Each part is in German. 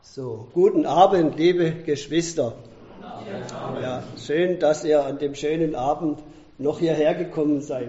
So, guten Abend, liebe Geschwister. Ja, schön, dass ihr an dem schönen Abend noch hierher gekommen seid.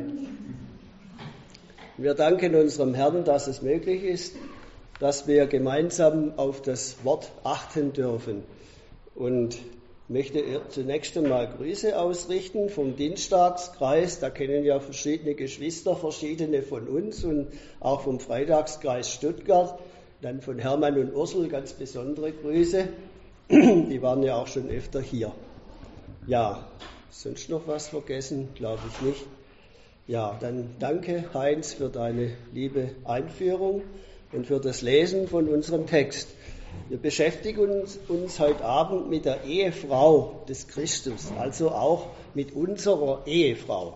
Wir danken unserem Herrn, dass es möglich ist, dass wir gemeinsam auf das Wort achten dürfen. Und möchte zunächst einmal Grüße ausrichten vom Dienstagskreis. Da kennen ja verschiedene Geschwister, verschiedene von uns und auch vom Freitagskreis Stuttgart. Dann von Hermann und Ursel ganz besondere Grüße. Die waren ja auch schon öfter hier. Ja, sonst noch was vergessen? Glaube ich nicht. Ja, dann danke Heinz für deine liebe Einführung und für das Lesen von unserem Text. Wir beschäftigen uns heute Abend mit der Ehefrau des Christus, also auch mit unserer Ehefrau.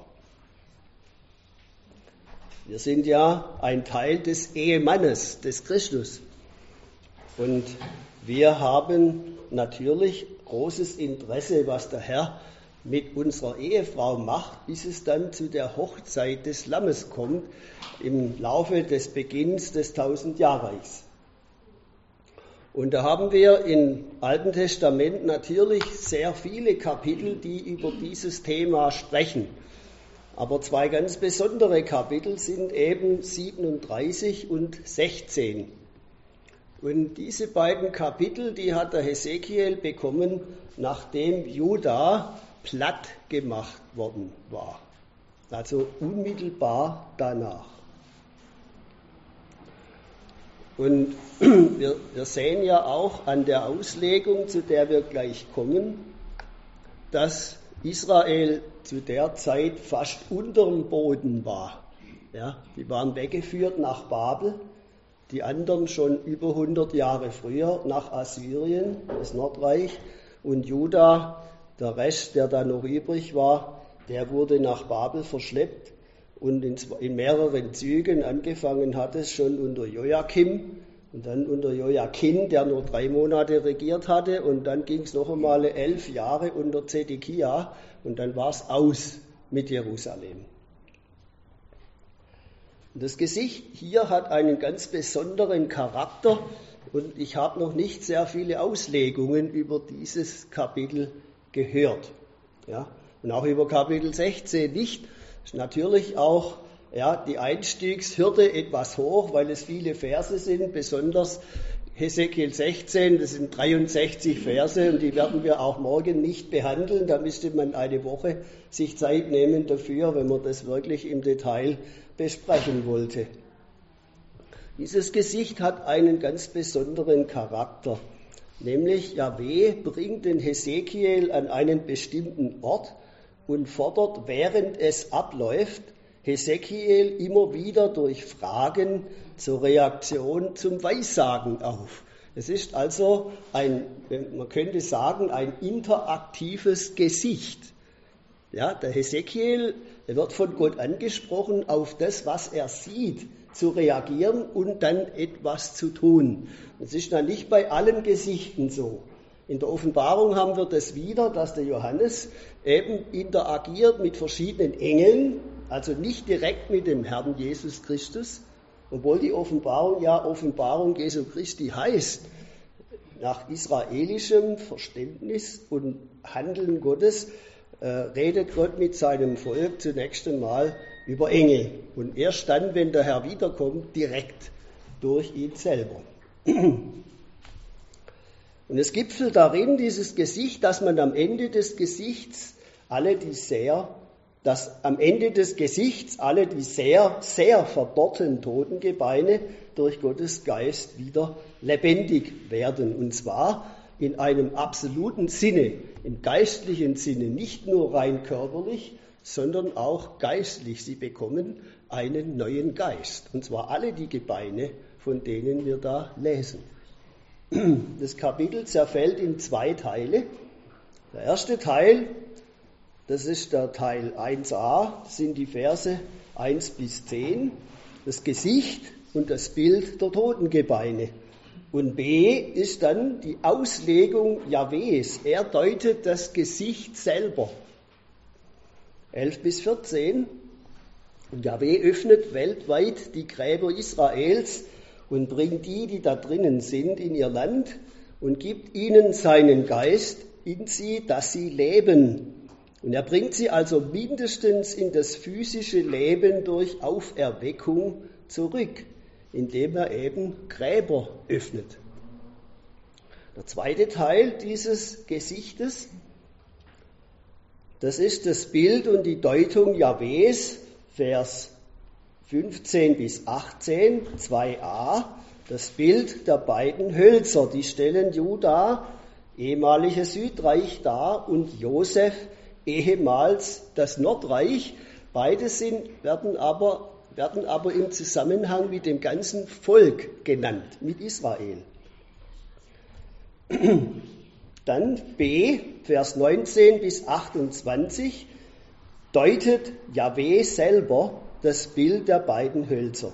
Wir sind ja ein Teil des Ehemannes des Christus und wir haben natürlich großes Interesse, was der Herr mit unserer Ehefrau macht, bis es dann zu der Hochzeit des Lammes kommt im Laufe des Beginns des Tausendjahrreichs. Und da haben wir im Alten Testament natürlich sehr viele Kapitel, die über dieses Thema sprechen. Aber zwei ganz besondere Kapitel sind eben 37 und 16. Und diese beiden Kapitel, die hat der Hesekiel bekommen, nachdem Juda platt gemacht worden war. Also unmittelbar danach. Und wir sehen ja auch an der Auslegung, zu der wir gleich kommen, dass Israel zu der Zeit fast unterm Boden war. Ja, die waren weggeführt nach Babel, die anderen schon über 100 Jahre früher nach Assyrien, das Nordreich, und Juda, der Rest, der da noch übrig war, der wurde nach Babel verschleppt und in mehreren Zügen. Angefangen hat es schon unter Joachim und dann unter Joachim, der nur 3 Monate regiert hatte, und dann ging es noch einmal 11 Jahre unter Zedekia und dann war es aus mit Jerusalem. Und das Gesicht hier hat einen ganz besonderen Charakter und ich habe noch nicht sehr viele Auslegungen über dieses Kapitel gehört. Ja? Und auch über Kapitel 16 nicht. Das ist natürlich auch die Einstiegshürde etwas hoch, weil es viele Verse sind, besonders Hesekiel 16, das sind 63 Verse und die werden wir auch morgen nicht behandeln. Da müsste man eine Woche sich Zeit nehmen dafür, wenn man das wirklich im Detail besprechen wollte. Dieses Gesicht hat einen ganz besonderen Charakter, nämlich Jahwe bringt den Hesekiel an einen bestimmten Ort und fordert, während es abläuft, Hesekiel immer wieder durch Fragen zur Reaktion zum Weissagen auf. Es ist also man könnte sagen, ein interaktives Gesicht. Ja, der Hesekiel, er wird von Gott angesprochen, auf das, was er sieht, zu reagieren und dann etwas zu tun. Das ist dann nicht bei allen Gesichten so. In der Offenbarung haben wir das wieder, dass der Johannes eben interagiert mit verschiedenen Engeln, also nicht direkt mit dem Herrn Jesus Christus, obwohl die Offenbarung ja Offenbarung Jesu Christi heißt. Nach israelischem Verständnis und Handeln Gottes redet Gott mit seinem Volk zunächst einmal über Engel und erst dann, wenn der Herr wiederkommt, direkt durch ihn selber. Und es gipfelt darin, dieses Gesicht, dass man am Ende des Gesichts alle die sehr, sehr verdorrten Totengebeine durch Gottes Geist wieder lebendig werden. Und zwar in einem absoluten Sinne, im geistlichen Sinne, nicht nur rein körperlich, sondern auch geistlich. Sie bekommen einen neuen Geist. Und zwar alle die Gebeine, von denen wir da lesen. Das Kapitel zerfällt in 2 Teile. Der erste Teil, das ist der Teil 1a, sind die Verse 1 bis 10, das Gesicht und das Bild der Totengebeine. Und B ist dann die Auslegung Jahwes. Er deutet das Gesicht selber. 11 bis 14. Und Jahwe öffnet weltweit die Gräber Israels und bringt die, die da drinnen sind, in ihr Land und gibt ihnen seinen Geist in sie, dass sie leben. Und er bringt sie also mindestens in das physische Leben durch Auferweckung zurück, indem er eben Gräber öffnet. Der zweite Teil dieses Gesichtes, das ist das Bild und die Deutung Jahwes, Vers 15 bis 18, 2a, das Bild der beiden Hölzer, die stellen Juda, ehemaliges Südreich dar, und Josef, ehemals das Nordreich. Beide werden aber im Zusammenhang mit dem ganzen Volk genannt, mit Israel. Dann B, Vers 19 bis 28, deutet Jahwe selber das Bild der beiden Hölzer.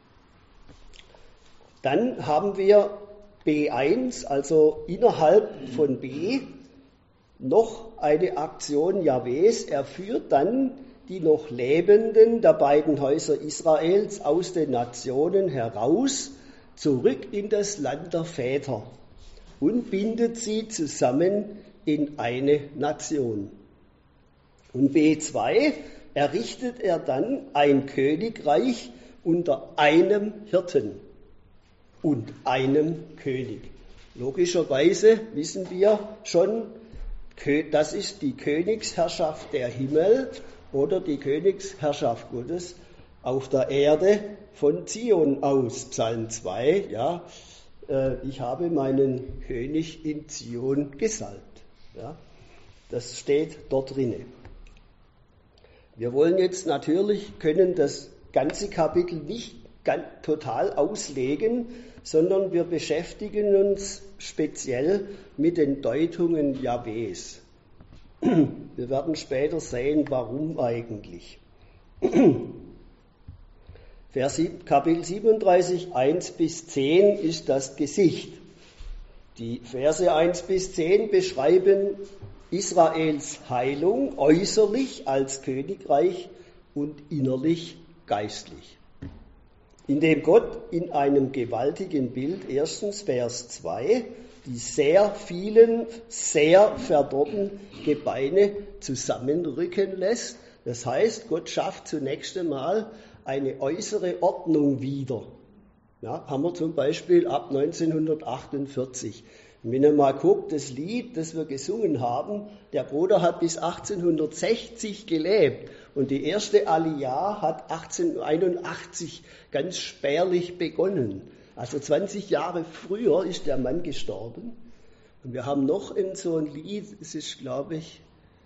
Dann haben wir B1, also innerhalb von B, noch eine Aktion Jahwes. Er führt dann die noch Lebenden der beiden Häuser Israels aus den Nationen heraus, zurück in das Land der Väter und bindet sie zusammen in eine Nation. Und B2 errichtet er dann ein Königreich unter einem Hirten und einem König. Logischerweise wissen wir schon, das ist die Königsherrschaft der Himmel oder die Königsherrschaft Gottes auf der Erde von Zion aus. Psalm 2, ja, ich habe meinen König in Zion gesalbt. Ja, das steht dort drinne. Wir wollen jetzt natürlich, können das ganze Kapitel nicht total auslegen, sondern wir beschäftigen uns speziell mit den Deutungen Jahwes. Wir werden später sehen, warum eigentlich. Kapitel 37, 1 bis 10 ist das Gesicht. Die Verse 1 bis 10 beschreiben Israels Heilung äußerlich als Königreich und innerlich geistlich. Indem Gott in einem gewaltigen Bild, erstens Vers 2, die sehr vielen, sehr verdorrten Gebeine zusammenrücken lässt. Das heißt, Gott schafft zunächst einmal eine äußere Ordnung wieder. Ja, haben wir zum Beispiel ab 1948. Und wenn ihr mal guckt, das Lied, das wir gesungen haben, der Bruder hat bis 1860 gelebt und die erste Aliyah hat 1881 ganz spärlich begonnen. Also 20 Jahre früher ist der Mann gestorben. Und wir haben noch so ein Lied, es ist, glaube ich,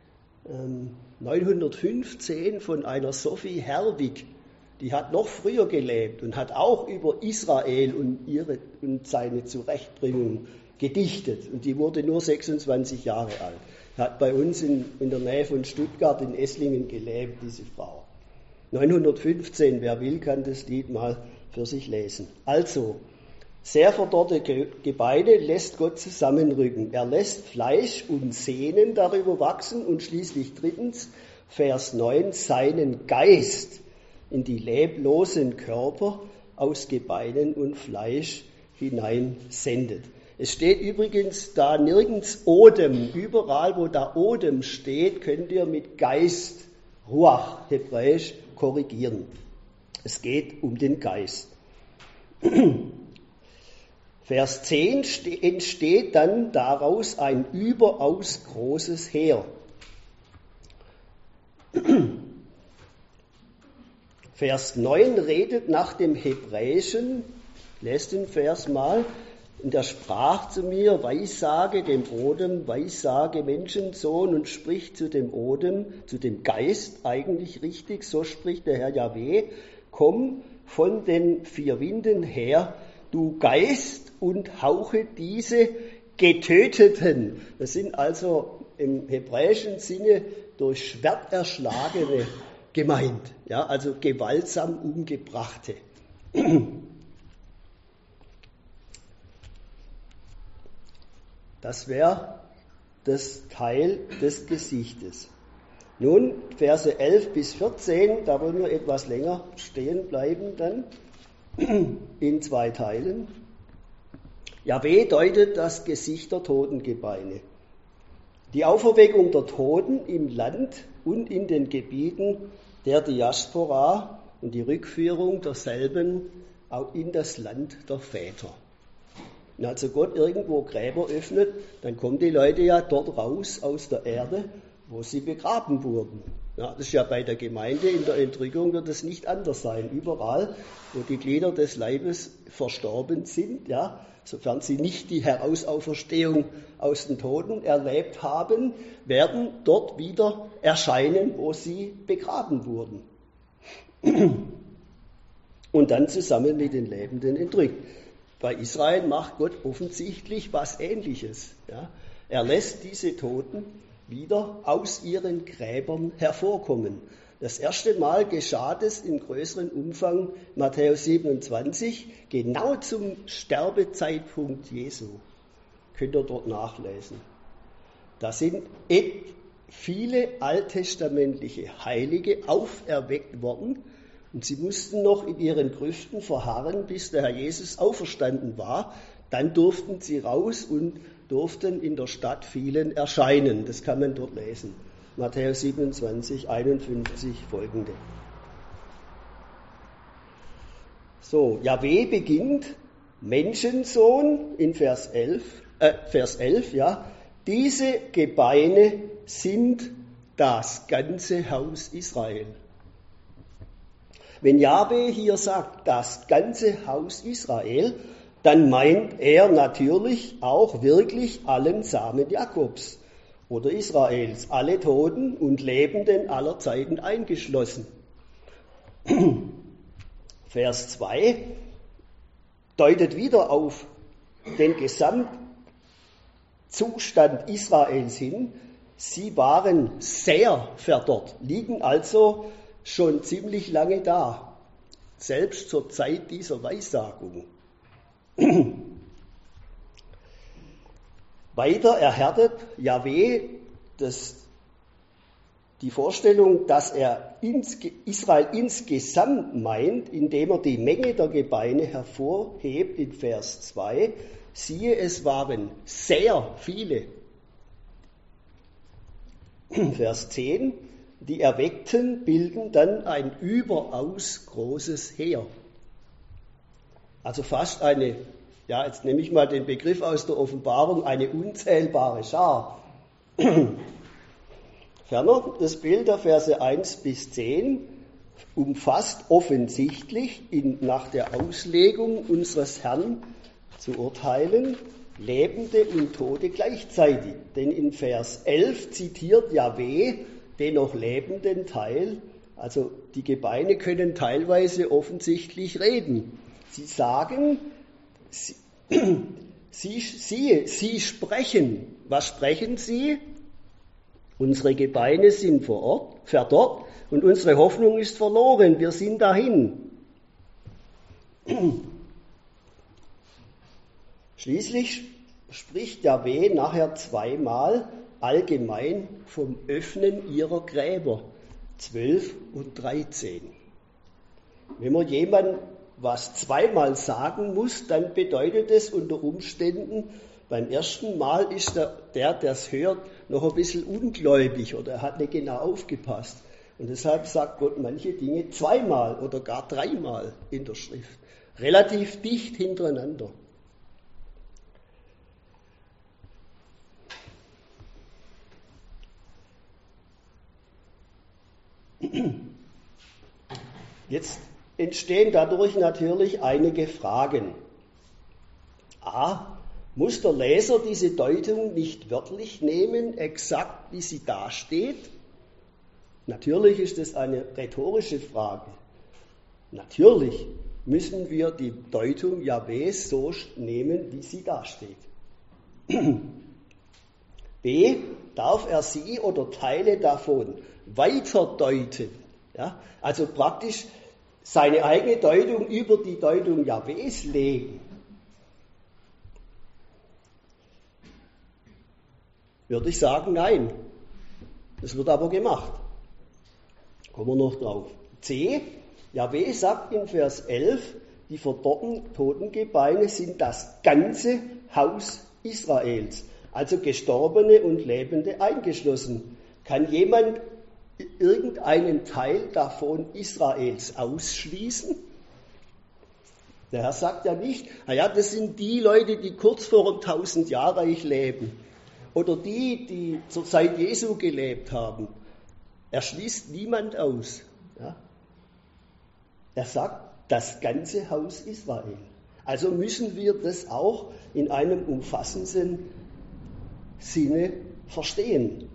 915 von einer Sophie Herwig. Die hat noch früher gelebt und hat auch über Israel und seine Zurechtbringung gedichtet. Und die wurde nur 26 Jahre alt. Hat bei uns in der Nähe von Stuttgart in Esslingen gelebt, diese Frau. 915, wer will, kann das Lied mal für sich lesen. Also, sehr verdorrte Gebeine lässt Gott zusammenrücken. Er lässt Fleisch und Sehnen darüber wachsen und schließlich drittens, Vers 9, seinen Geist in die leblosen Körper aus Gebeinen und Fleisch hinein sendet. Es steht übrigens da nirgends Odem. Überall, wo da Odem steht, könnt ihr mit Geist, Ruach, Hebräisch, korrigieren. Es geht um den Geist. Vers 10 entsteht dann daraus ein überaus großes Heer. Vers 9 redet nach dem Hebräischen, lest den Vers mal, und er sprach zu mir, Weissage dem Odem, Weissage Menschensohn, und spricht zu dem Odem, zu dem Geist, eigentlich richtig, so spricht der Herr Jahwe, komm von den vier Winden her, du Geist, und hauche diese Getöteten. Das sind also im hebräischen Sinne durch Schwert erschlagene gemeint, ja, also gewaltsam Umgebrachte. Das wäre das Teil des Gesichtes. Nun, Verse 11 bis 14, da wollen wir etwas länger stehen bleiben dann, in zwei Teilen. Jahwe deutet das Gesicht der Totengebeine. Die Auferweckung der Toten im Land und in den Gebieten der Diaspora und die Rückführung derselben auch in das Land der Väter. Wenn also Gott irgendwo Gräber öffnet, dann kommen die Leute ja dort raus aus der Erde, wo sie begraben wurden. Ja, das ist ja bei der Gemeinde in der Entrückung wird es nicht anders sein. Überall, wo die Glieder des Leibes verstorben sind, ja, sofern sie nicht die Herausauferstehung aus den Toten erlebt haben, werden dort wieder erscheinen, wo sie begraben wurden. Und dann zusammen mit den Lebenden entrückt. Bei Israel macht Gott offensichtlich was Ähnliches. Ja. Er lässt diese Toten wieder aus ihren Gräbern hervorkommen. Das erste Mal geschah das in größerem Umfang, Matthäus 27, genau zum Sterbezeitpunkt Jesu. Könnt ihr dort nachlesen. Da sind viele alttestamentliche Heilige auferweckt worden und sie mussten noch in ihren Grüften verharren, bis der Herr Jesus auferstanden war. Dann durften sie raus und durften in der Stadt vielen erscheinen. Das kann man dort lesen. Matthäus 27, 51 folgende. So, Jahwe beginnt, Menschensohn in Vers 11, ja. Diese Gebeine sind das ganze Haus Israel. Wenn Jahwe hier sagt, das ganze Haus Israel, dann meint er natürlich auch wirklich allen Samen Jakobs oder Israels, alle Toten und Lebenden aller Zeiten eingeschlossen. Vers 2 deutet wieder auf den Gesamtzustand Israels hin. Sie waren sehr verdorrt, liegen also schon ziemlich lange da, selbst zur Zeit dieser Weissagung. Weiter erhärtet Jahwe die Vorstellung, dass er Israel insgesamt meint, indem er die Menge der Gebeine hervorhebt in Vers 2. Siehe, es waren sehr viele. Vers 10, die Erweckten bilden dann ein überaus großes Heer. Also fast jetzt nehme ich mal den Begriff aus der Offenbarung, eine unzählbare Schar. Ferner, das Bild der Verse 1 bis 10 umfasst offensichtlich nach der Auslegung unseres Herrn zu urteilen, Lebende und Tote gleichzeitig. Denn in Vers 11 zitiert Jahwe den noch lebenden Teil, also die Gebeine können teilweise offensichtlich reden. Sie sagen, sie sprechen. Was sprechen sie? Unsere Gebeine sind verdorrt und unsere Hoffnung ist verloren. Wir sind dahin. Schließlich spricht Jahwe nachher zweimal allgemein vom Öffnen ihrer Gräber, 12 und 13. Wenn man jemandem was zweimal sagen muss, dann bedeutet es unter Umständen, beim ersten Mal ist der das hört, noch ein bisschen ungläubig oder er hat nicht genau aufgepasst. Und deshalb sagt Gott manche Dinge zweimal oder gar dreimal in der Schrift, relativ dicht hintereinander. Jetzt entstehen dadurch natürlich einige Fragen. A. Muss der Leser diese Deutung nicht wörtlich nehmen, exakt wie sie dasteht? Natürlich ist es eine rhetorische Frage. Natürlich müssen wir die Deutung Jahwes so nehmen, wie sie dasteht. B. Darf er sie oder Teile davon weiterdeuten? Ja? Also praktisch seine eigene Deutung über die Deutung Jahwes legen. Würde ich sagen, nein. Das wird aber gemacht. Kommen wir noch drauf. C. Jahwe sagt in Vers 11, die verdorrten Totengebeine sind das ganze Haus Israels, also Gestorbene und Lebende eingeschlossen. Kann jemand irgendeinen Teil davon Israels ausschließen? Der Herr sagt ja nicht, naja, das sind die Leute, die kurz vor 1000 Jahrreich leben oder die zur Zeit Jesu gelebt haben. Er schließt niemand aus. Ja? Er sagt, das ganze Haus Israel. Also müssen wir das auch in einem umfassenden Sinne verstehen.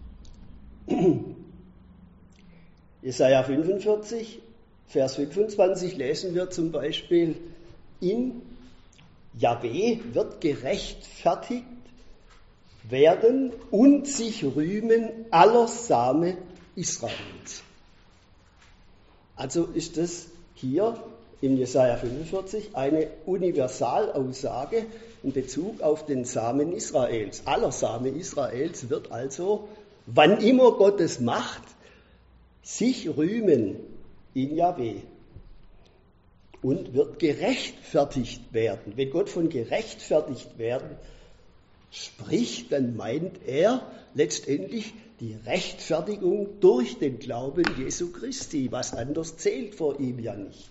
Jesaja 45, Vers 25 lesen wir zum Beispiel, in Jahwe wird gerechtfertigt werden und sich rühmen aller Same Israels. Also ist das hier im Jesaja 45 eine Universalaussage in Bezug auf den Samen Israels. Aller Same Israels wird also, wann immer Gott es macht, sich rühmen in Jahwe und wird gerechtfertigt werden. Wenn Gott von gerechtfertigt werden spricht, dann meint er letztendlich die Rechtfertigung durch den Glauben Jesu Christi. Was anderes zählt vor ihm ja nicht.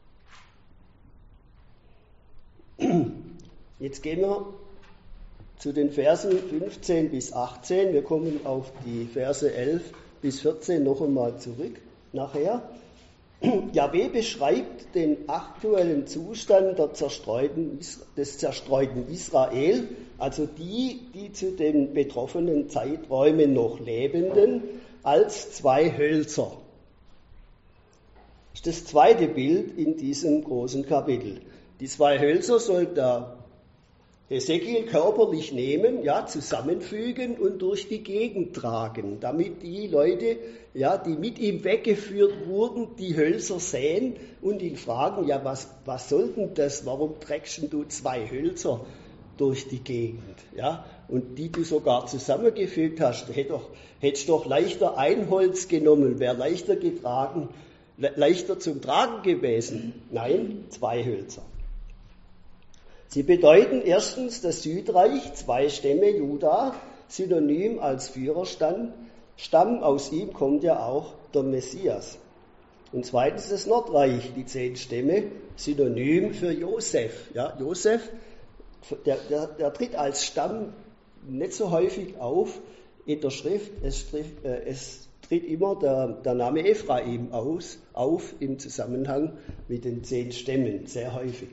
Jetzt gehen wir zu den Versen 15 bis 18. Wir kommen auf die Verse 11 bis 14 noch einmal zurück nachher. Jahwe beschreibt den aktuellen Zustand des zerstreuten Israel, also die zu den betroffenen Zeiträumen noch Lebenden, als zwei Hölzer. Das ist das zweite Bild in diesem großen Kapitel. Die zwei Hölzer soll der Hesekiel körperlich nehmen, ja, zusammenfügen und durch die Gegend tragen, damit die Leute, ja, die mit ihm weggeführt wurden, die Hölzer sehen und ihn fragen, ja, was soll denn das? Warum trägst du zwei Hölzer durch die Gegend? Ja, und die du sogar zusammengefügt hast, hättest doch leichter ein Holz genommen, wäre leichter zum Tragen gewesen. Nein, zwei Hölzer. Sie bedeuten erstens das Südreich, zwei Stämme Juda, synonym als Führerstamm, aus ihm kommt ja auch der Messias. Und zweitens das Nordreich, die 10 Stämme, synonym für Josef. Ja, Josef, der tritt als Stamm nicht so häufig auf in der Schrift. Es tritt immer der Name Ephraim auf im Zusammenhang mit den 10 Stämmen, sehr häufig.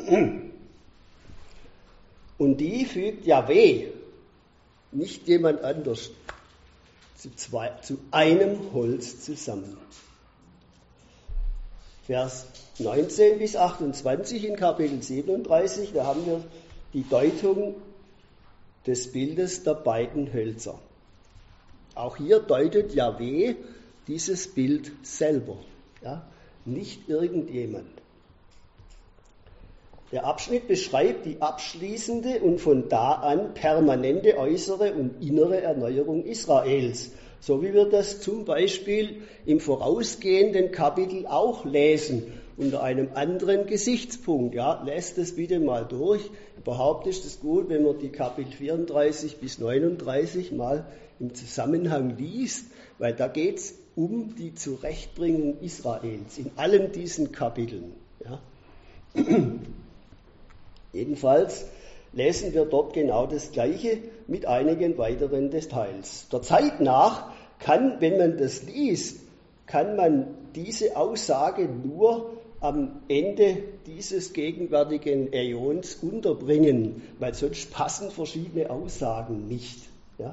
Und die fügt Jahwe, nicht jemand anders, zu einem Holz zusammen. Vers 19 bis 28 in Kapitel 37, da haben wir die Deutung des Bildes der beiden Hölzer. Auch hier deutet Jahwe dieses Bild selber, ja, nicht irgendjemand. Der Abschnitt beschreibt die abschließende und von da an permanente äußere und innere Erneuerung Israels, so wie wir das zum Beispiel im vorausgehenden Kapitel auch lesen, unter einem anderen Gesichtspunkt. Ja, lest das bitte mal durch. Überhaupt ist es gut, wenn man die Kapitel 34 bis 39 mal im Zusammenhang liest, weil da geht es um die Zurechtbringung Israels in allen diesen Kapiteln. Ja. Jedenfalls lesen wir dort genau das Gleiche mit einigen weiteren Details. Der Zeit nach wenn man das liest, kann man diese Aussage nur am Ende dieses gegenwärtigen Äons unterbringen, weil sonst passen verschiedene Aussagen nicht. Ja?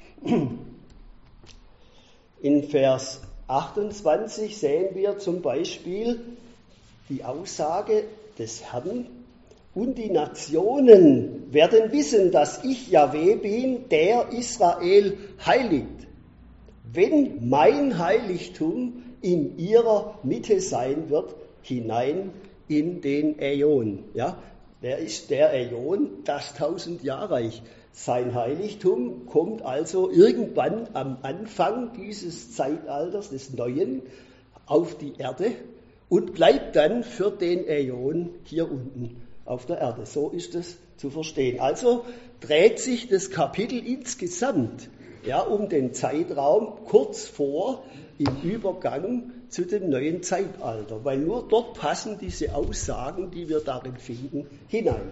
In Vers 28 sehen wir zum Beispiel die Aussage des Herrn: Und die Nationen werden wissen, dass ich Jahwe bin, der Israel heiligt, wenn mein Heiligtum in ihrer Mitte sein wird, hinein in den Äon. Ja, wer ist der Äon? Das 1000-Jahrreich. Sein Heiligtum kommt also irgendwann am Anfang dieses Zeitalters des Neuen auf die Erde und bleibt dann für den Äon hier unten auf der Erde. So ist es zu verstehen. Also dreht sich das Kapitel insgesamt um den Zeitraum kurz vor im Übergang zu dem neuen Zeitalter, weil nur dort passen diese Aussagen, die wir darin finden, hinein.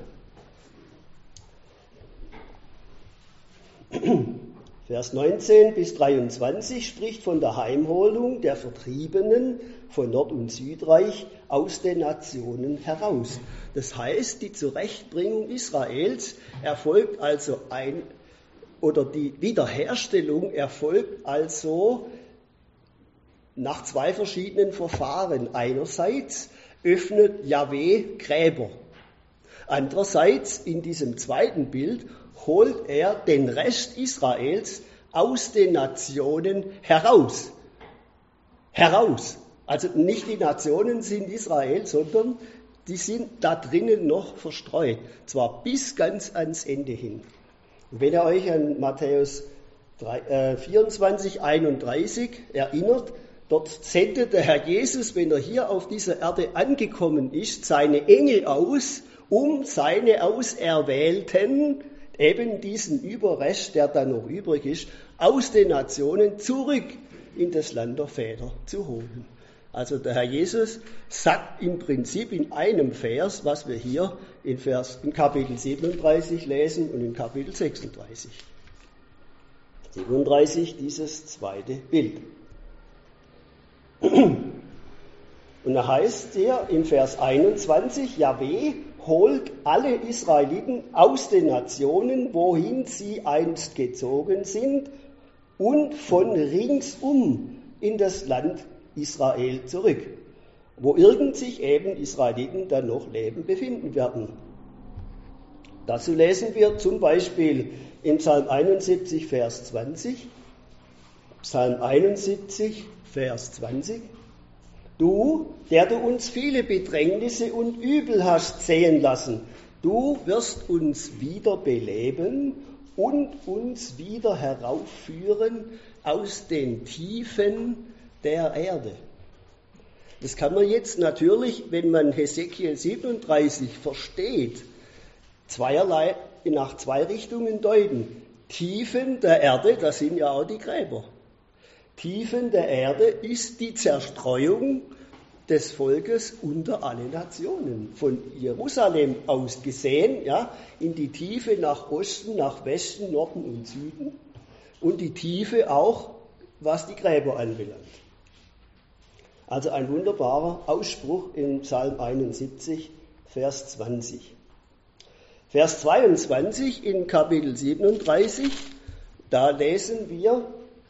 Vers 19 bis 23 spricht von der Heimholung der Vertriebenen von Nord- und Südreich aus den Nationen heraus. Das heißt, die Zurechtbringung Israels erfolgt also die Wiederherstellung erfolgt also nach zwei verschiedenen Verfahren. Einerseits öffnet Jahwe Gräber. Andererseits in diesem zweiten Bild holt er den Rest Israels aus den Nationen heraus. Heraus. Also nicht die Nationen sind Israel, sondern die sind da drinnen noch verstreut. Zwar bis ganz ans Ende hin. Und wenn ihr euch an Matthäus 24, 31 erinnert, dort sendet der Herr Jesus, wenn er hier auf dieser Erde angekommen ist, seine Engel aus, um seine Auserwählten, eben diesen Überrest, der da noch übrig ist, aus den Nationen zurück in das Land der Väter zu holen. Also der Herr Jesus sagt im Prinzip in einem Vers, was wir hier in Kapitel 37 lesen und in Kapitel 36. 37, dieses zweite Bild. Und da heißt hier in Vers 21, Jahwe holt alle Israeliten aus den Nationen, wohin sie einst gezogen sind, und von ringsum in das Land Israel zurück, wo irgend sich eben Israeliten dann noch leben befinden werden. Dazu lesen wir zum Beispiel in Psalm 71, Vers 20. Psalm 71, Vers 20. Du, der du uns viele Bedrängnisse und Übel hast sehen lassen, du wirst uns wieder beleben und uns wieder heraufführen aus den Tiefen der Erde. Das kann man jetzt natürlich, wenn man Hesekiel 37 versteht, nach zwei Richtungen deuten. Tiefen der Erde, das sind ja auch die Gräber. Tiefen der Erde ist die Zerstreuung des Volkes unter alle Nationen. Von Jerusalem aus gesehen, in die Tiefe nach Osten, nach Westen, Norden und Süden. Und die Tiefe auch, was die Gräber anbelangt. Also ein wunderbarer Ausspruch in Psalm 71, Vers 20. Vers 22 in Kapitel 37, da lesen wir,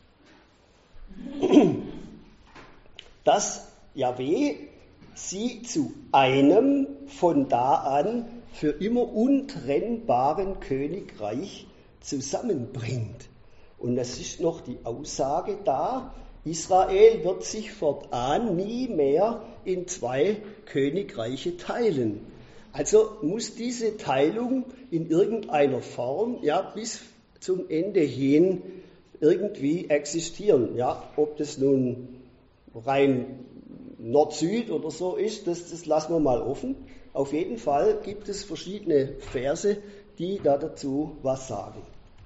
dass Jahwe sie zu einem von da an für immer untrennbaren Königreich zusammenbringt. Und es ist noch die Aussage da, Israel wird sich fortan nie mehr in zwei Königreiche teilen. Also muss diese Teilung in irgendeiner Form bis zum Ende hin irgendwie existieren. Ob das nun rein Nord-Süd oder so ist, das lassen wir mal offen. Auf jeden Fall gibt es verschiedene Verse, die da dazu was sagen.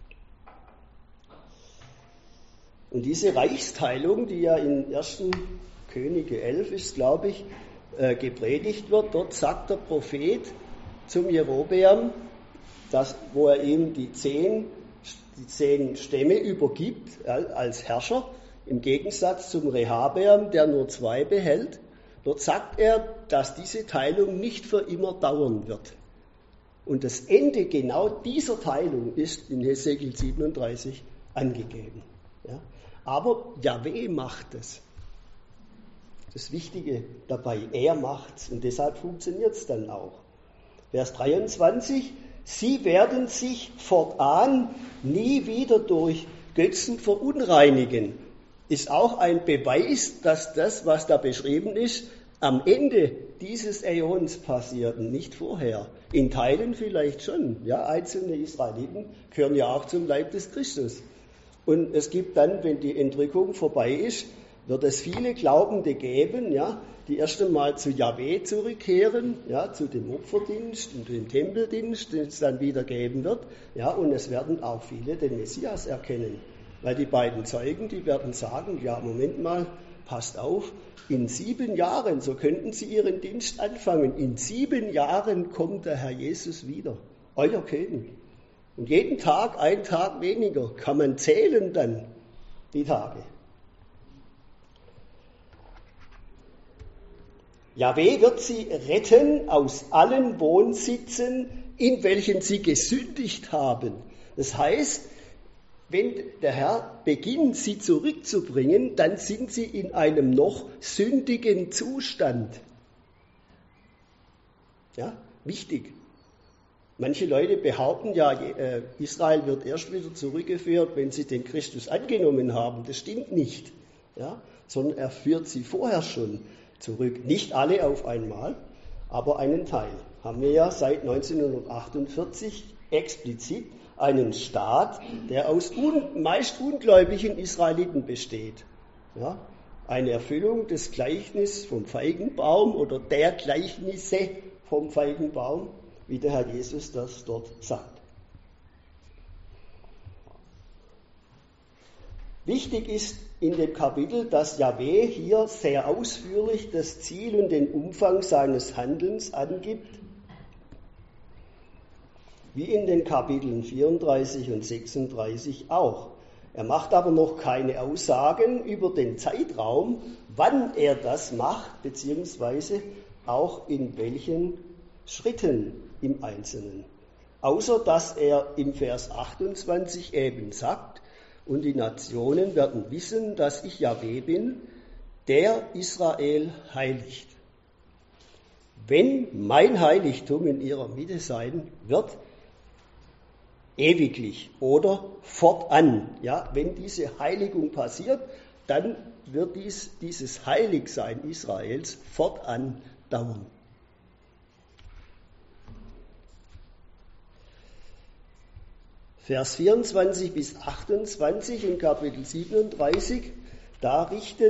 Und diese Reichsteilung, die ja in 1. Könige 11 ist, glaube ich, gepredigt wird, dort sagt der Prophet zum Jerobeam, wo er ihm die 10 Stämme übergibt als Herrscher, im Gegensatz zum Rehabeam, der nur 2 behält. Dort sagt er, dass diese Teilung nicht für immer dauern wird. Und das Ende genau dieser Teilung ist in Hesekiel 37 angegeben. Aber Jahwe macht es. Das Wichtige dabei, er macht's und deshalb funktioniert es dann auch. Vers 23, sie werden sich fortan nie wieder durch Götzen verunreinigen. Ist auch ein Beweis, dass das, was da beschrieben ist, am Ende dieses Äons passiert und nicht vorher. In Teilen vielleicht schon. Einzelne Israeliten gehören ja auch zum Leib des Christus. Und es gibt dann, wenn die Entrückung vorbei ist, wird es viele Glaubende geben, die erst einmal zu Jahwe zurückkehren, ja, zu dem Opferdienst und dem Tempeldienst, den es dann wieder geben wird. Ja, und es werden auch viele den Messias erkennen. Weil die beiden Zeugen, die werden sagen, ja, Moment mal, passt auf, in 7 Jahren, so könnten Sie Ihren Dienst anfangen, in 7 Jahren kommt der Herr Jesus wieder, euer König. Und jeden Tag, ein Tag weniger, kann man zählen dann die Tage. Jahwe wird sie retten aus allen Wohnsitzen, in welchen sie gesündigt haben. Das heißt, wenn der Herr beginnt, sie zurückzubringen, dann sind sie in einem noch sündigen Zustand. Ja, wichtig. Manche Leute behaupten ja, Israel wird erst wieder zurückgeführt, wenn sie den Christus angenommen haben. Das stimmt nicht, ja, sondern er führt sie vorher schon zurück. Nicht alle auf einmal, aber einen Teil. Haben wir ja seit 1948 explizit einen Staat, der aus meist ungläubigen Israeliten besteht. Ja, eine Erfüllung des Gleichnisses vom Feigenbaum oder der Gleichnisse vom Feigenbaum, wie der Herr Jesus das dort sagt. Wichtig ist in dem Kapitel, dass Jahwe hier sehr ausführlich das Ziel und den Umfang seines Handelns angibt, wie in den Kapiteln 34 und 36 auch. Er macht aber noch keine Aussagen über den Zeitraum, wann er das macht, beziehungsweise auch in welchen Schritten im Einzelnen. Außer dass er im Vers 28 eben sagt, und die Nationen werden wissen, dass ich Jahwe bin, der Israel heiligt. Wenn mein Heiligtum in ihrer Mitte sein wird, ewiglich oder fortan. Ja, wenn diese Heiligung passiert, dann wird dieses Heiligsein Israels fortan dauern. Vers 24 bis 28 in Kapitel 37, da richtet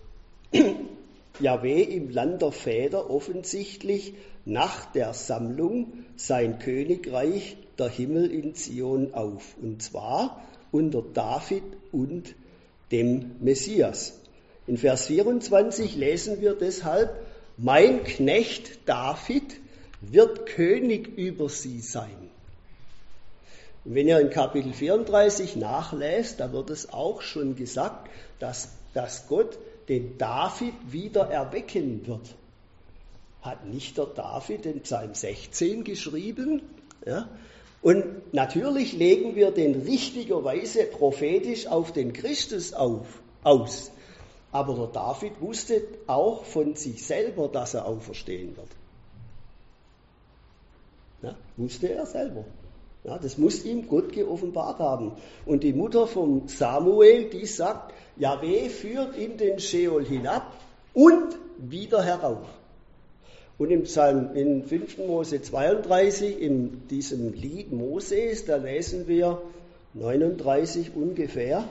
Jahwe im Land der Väter offensichtlich nach der Sammlung sein Königreich, der Himmel in Zion auf, und zwar unter David und dem Messias. In Vers 24 lesen wir deshalb, mein Knecht David wird König über sie sein. Und wenn ihr in Kapitel 34 nachlest, da wird es auch schon gesagt, dass Gott den David wieder erwecken wird. Hat nicht der David in Psalm 16 geschrieben? Ja? Und natürlich legen wir den richtigerweise prophetisch auf den Christus aus. Aber der David wusste auch von sich selber, dass er auferstehen wird. Ja, wusste er selber. Ja, das muss ihm Gott geoffenbart haben. Und die Mutter von Samuel, die sagt, Jahwe führt in den Scheol hinab und wieder herauf. Und im Psalm in 5. Mose 32, in diesem Lied Moses, da lesen wir 39 ungefähr,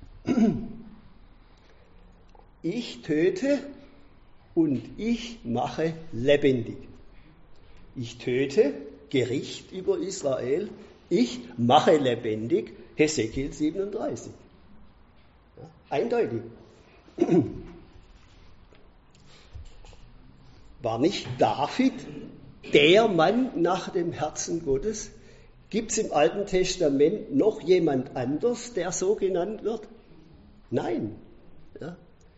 ich töte und ich mache lebendig. Ich töte, Gericht über Israel, ich mache lebendig, Hesekiel 37. Ja, eindeutig. War nicht David der Mann nach dem Herzen Gottes? Gibt es im Alten Testament noch jemand anders, der so genannt wird? Nein. Ja.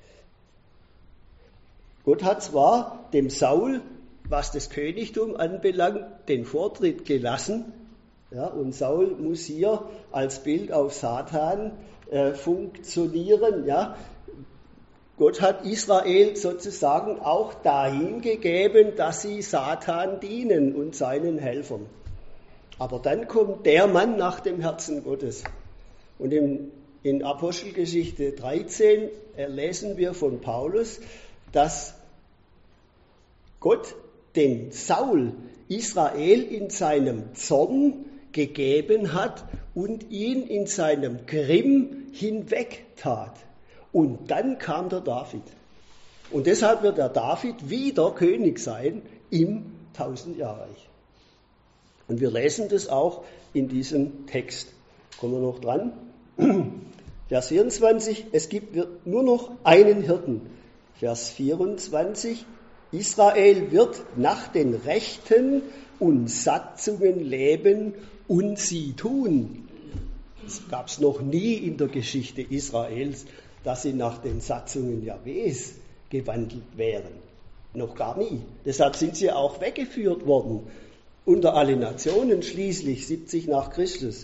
Gott hat zwar dem Saul, was das Königtum anbelangt, den Vortritt gelassen, ja, und Saul muss hier als Bild auf Satan funktionieren. Ja. Gott hat Israel sozusagen auch dahin gegeben, dass sie Satan dienen und seinen Helfern. Aber dann kommt der Mann nach dem Herzen Gottes. Und in Apostelgeschichte 13 lesen wir von Paulus, dass Gott den Saul Israel in seinem Zorn gegeben hat und ihn in seinem Grimm hinwegtat. Und dann kam der David. Und deshalb wird der David wieder König sein im Tausendjahrreich. Und wir lesen das auch in diesem Text. Kommen wir noch dran? Vers 24, es gibt nur noch einen Hirten. Vers 24, Israel wird nach den Rechten und Satzungen leben und sie tun. Es gab es noch nie in der Geschichte Israels, dass sie nach den Satzungen Jahwes gewandelt wären. Noch gar nie. Deshalb sind sie auch weggeführt worden. Unter alle Nationen schließlich, 70 nach Christus.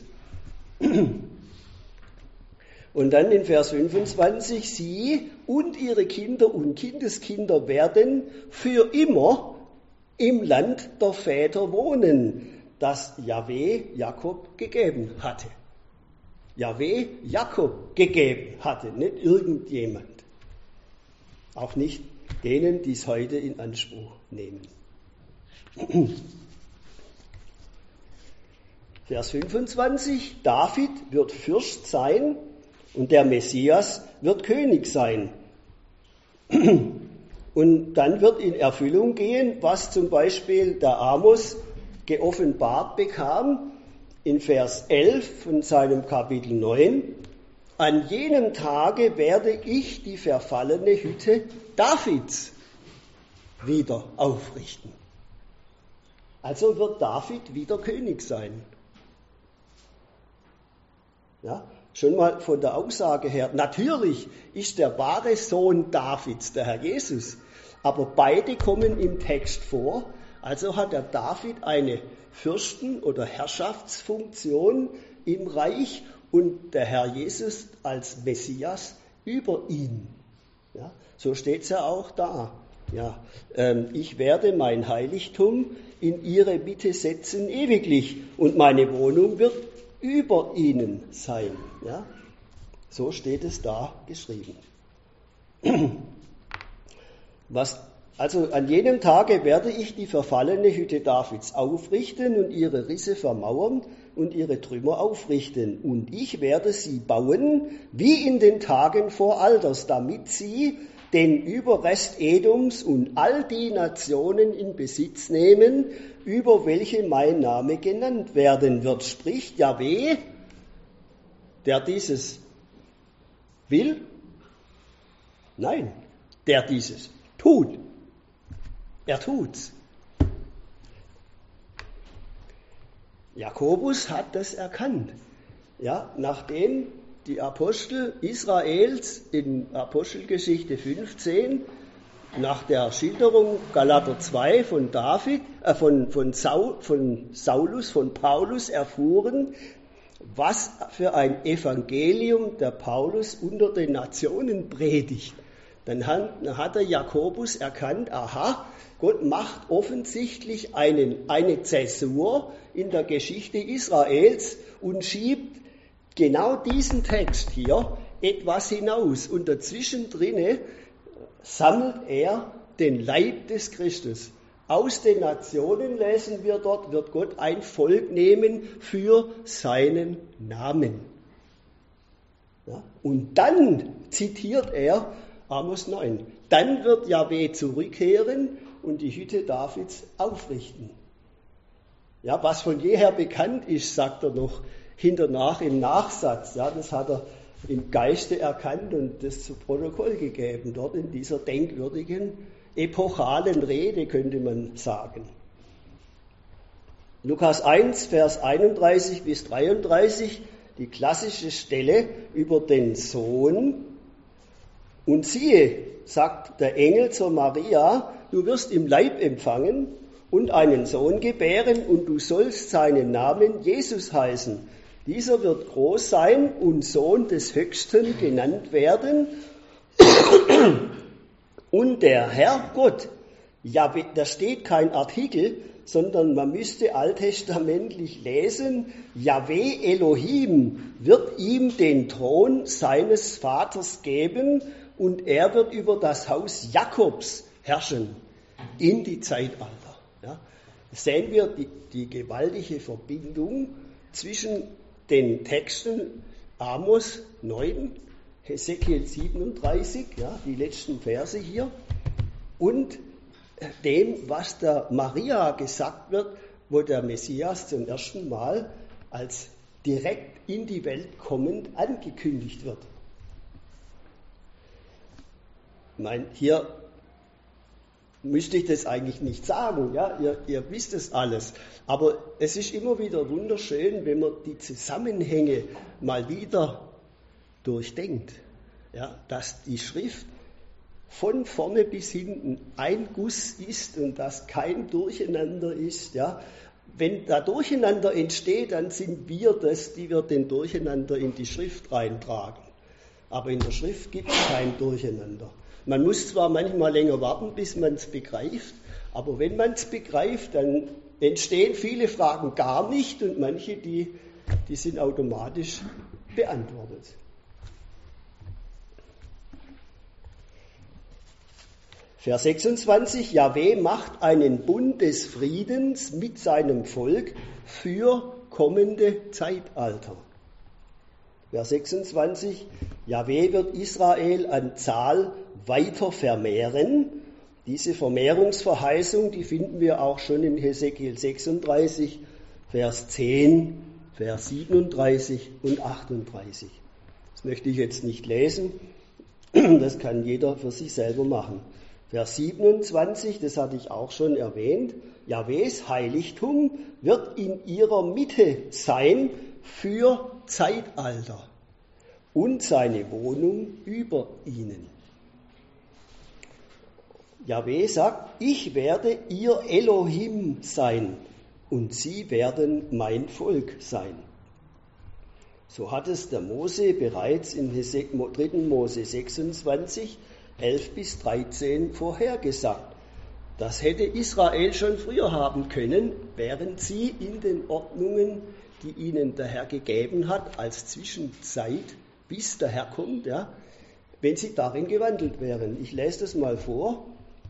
Und dann in Vers 25, sie und ihre Kinder und Kindeskinder werden für immer im Land der Väter wohnen, das Jahwe Jakob gegeben hatte. Jahwe Jakob gegeben hatte, nicht irgendjemand. Auch nicht denen, die es heute in Anspruch nehmen. Vers 25, David wird Fürst sein und der Messias wird König sein. Und dann wird in Erfüllung gehen, was zum Beispiel der Amos geoffenbart bekam, in Vers 11 von seinem Kapitel 9. An jenem Tage werde ich die verfallene Hütte Davids wieder aufrichten. Also wird David wieder König sein. Ja, schon mal von der Aussage her, natürlich ist der wahre Sohn Davids, der Herr Jesus, aber beide kommen im Text vor, also hat der David eine Fürsten- oder Herrschaftsfunktion im Reich und der Herr Jesus als Messias über ihn. Ja, so steht es ja auch da. Ja, ich werde mein Heiligtum in ihre Mitte setzen ewiglich und meine Wohnung wird über ihnen sein. Ja, so steht es da geschrieben. Also an jenem Tage werde ich die verfallene Hütte Davids aufrichten und ihre Risse vermauern und ihre Trümmer aufrichten. Und ich werde sie bauen wie in den Tagen vor Alters, damit sie den Überrest Edoms und all die Nationen in Besitz nehmen, über welche mein Name genannt werden wird. Spricht Jahwe, der dieses will? Nein, der dieses tut. Er tut's. Jakobus hat das erkannt. Ja, nachdem die Apostel Israels in Apostelgeschichte 15 nach der Schilderung Galater 2 von Paulus erfuhren, was für ein Evangelium der Paulus unter den Nationen predigt. Dann hat der Jakobus erkannt, aha, Gott macht offensichtlich eine Zäsur in der Geschichte Israels und schiebt genau diesen Text hier etwas hinaus. Und dazwischen drinne sammelt er den Leib des Christus. Aus den Nationen, lesen wir dort, wird Gott ein Volk nehmen für seinen Namen. Ja, und dann zitiert er Amos 9. Dann wird Jahwe zurückkehren und die Hütte Davids aufrichten. Ja, was von jeher bekannt ist, sagt er noch hinternach im Nachsatz. Ja, das hat er im Geiste erkannt und das zu Protokoll gegeben, dort in dieser denkwürdigen, epochalen Rede, könnte man sagen. Lukas 1, Vers 31 bis 33, die klassische Stelle über den Sohn. Und siehe, sagt der Engel zur Maria, du wirst im Leib empfangen und einen Sohn gebären und du sollst seinen Namen Jesus heißen. Dieser wird groß sein und Sohn des Höchsten genannt werden. Und der Herr Gott, ja, da steht kein Artikel, sondern man müsste alttestamentlich lesen, Jahwe Elohim wird ihm den Thron seines Vaters geben und er wird über das Haus Jakobs herrschen in die Zeitalter. Ja, sehen wir die gewaltige Verbindung zwischen den Texten Amos 9, Hesekiel 37, ja, die letzten Verse hier, und dem, was der Maria gesagt wird, wo der Messias zum ersten Mal als direkt in die Welt kommend angekündigt wird. Ich meine, hier müsste ich das eigentlich nicht sagen, ja? Ihr wisst es alles. Aber es ist immer wieder wunderschön, wenn man die Zusammenhänge mal wieder durchdenkt. Ja? Dass die Schrift von vorne bis hinten ein Guss ist und dass kein Durcheinander ist. Ja? Wenn da Durcheinander entsteht, dann sind wir das, die wir den Durcheinander in die Schrift reintragen. Aber in der Schrift gibt es kein Durcheinander. Man muss zwar manchmal länger warten, bis man es begreift, aber wenn man es begreift, dann entstehen viele Fragen gar nicht und manche, die sind automatisch beantwortet. Vers 26, Jahwe macht einen Bund des Friedens mit seinem Volk für kommende Zeitalter. Vers 26, Jahwe wird Israel an Zahl weiter vermehren. Diese Vermehrungsverheißung, die finden wir auch schon in Hesekiel 36, Vers 10, Vers 37 und 38. Das möchte ich jetzt nicht lesen, das kann jeder für sich selber machen. Vers 27, das hatte ich auch schon erwähnt, Jahwes Heiligtum wird in ihrer Mitte sein für Zeitalter und seine Wohnung über ihnen. Jahwe sagt, ich werde ihr Elohim sein und sie werden mein Volk sein. So hat es der Mose bereits in 3. Mose 26, 11 bis 13 vorhergesagt. Das hätte Israel schon früher haben können, während sie in den Ordnungen, die ihnen der Herr gegeben hat, als Zwischenzeit, bis der Herr kommt, ja, wenn sie darin gewandelt wären. Ich lese das mal vor.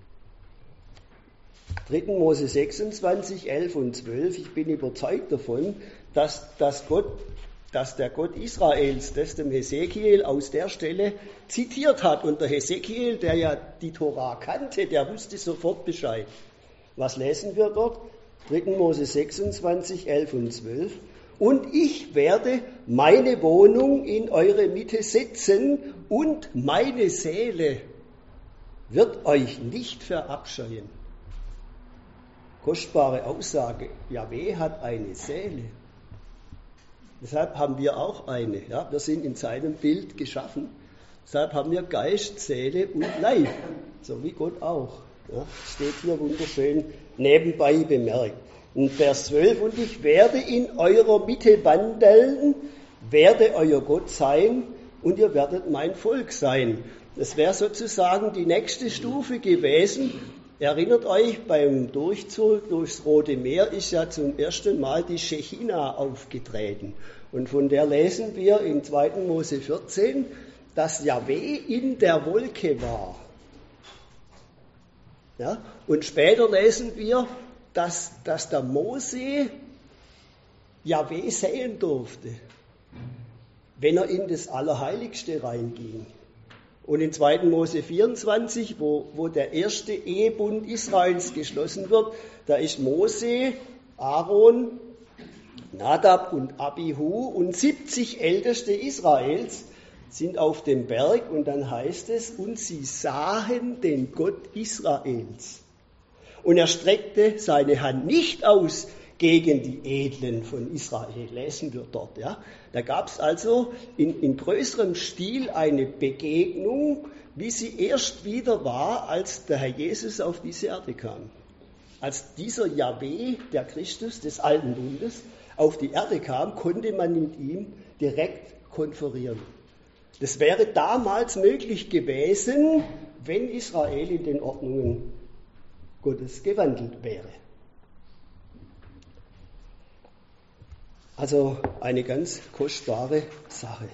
3. Mose 26, 11 und 12. Ich bin überzeugt davon, dass der Gott Israels das dem Hesekiel aus der Stelle zitiert hat. Und der Hesekiel, der ja die Tora kannte, der wusste sofort Bescheid. Was lesen wir dort? 3. Mose 26, 11 und 12. Und ich werde meine Wohnung in eure Mitte setzen und meine Seele wird euch nicht verabscheuen. Kostbare Aussage. Jahwe hat eine Seele. Deshalb haben wir auch eine. Ja? Wir sind in seinem Bild geschaffen. Deshalb haben wir Geist, Seele und Leib. So wie Gott auch. Ja? Steht hier wunderschön nebenbei bemerkt. In Vers 12, und ich werde in eurer Mitte wandeln, werde euer Gott sein und ihr werdet mein Volk sein. Das wäre sozusagen die nächste Stufe gewesen. Erinnert euch, beim Durchzug durchs Rote Meer ist ja zum ersten Mal die Schechina aufgetreten. Und von der lesen wir in 2. Mose 14, dass Jahwe in der Wolke war. Ja? Und später lesen wir, dass der Mose Jahwe sehen durfte, wenn er in das Allerheiligste reinging. Und in 2. Mose 24, wo der erste Ehebund Israels geschlossen wird, da ist Mose, Aaron, Nadab und Abihu und 70 Älteste Israels sind auf dem Berg und dann heißt es, und sie sahen den Gott Israels. Und er streckte seine Hand nicht aus gegen die Edlen von Israel, lesen wir dort. Ja. Da gab es also in größerem Stil eine Begegnung, wie sie erst wieder war, als der Herr Jesus auf diese Erde kam. Als dieser Jahwe, der Christus des Alten Bundes, auf die Erde kam, konnte man mit ihm direkt konferieren. Das wäre damals möglich gewesen, wenn Israel in den Ordnungen Gottes gewandelt wäre. Also eine ganz kostbare Sache.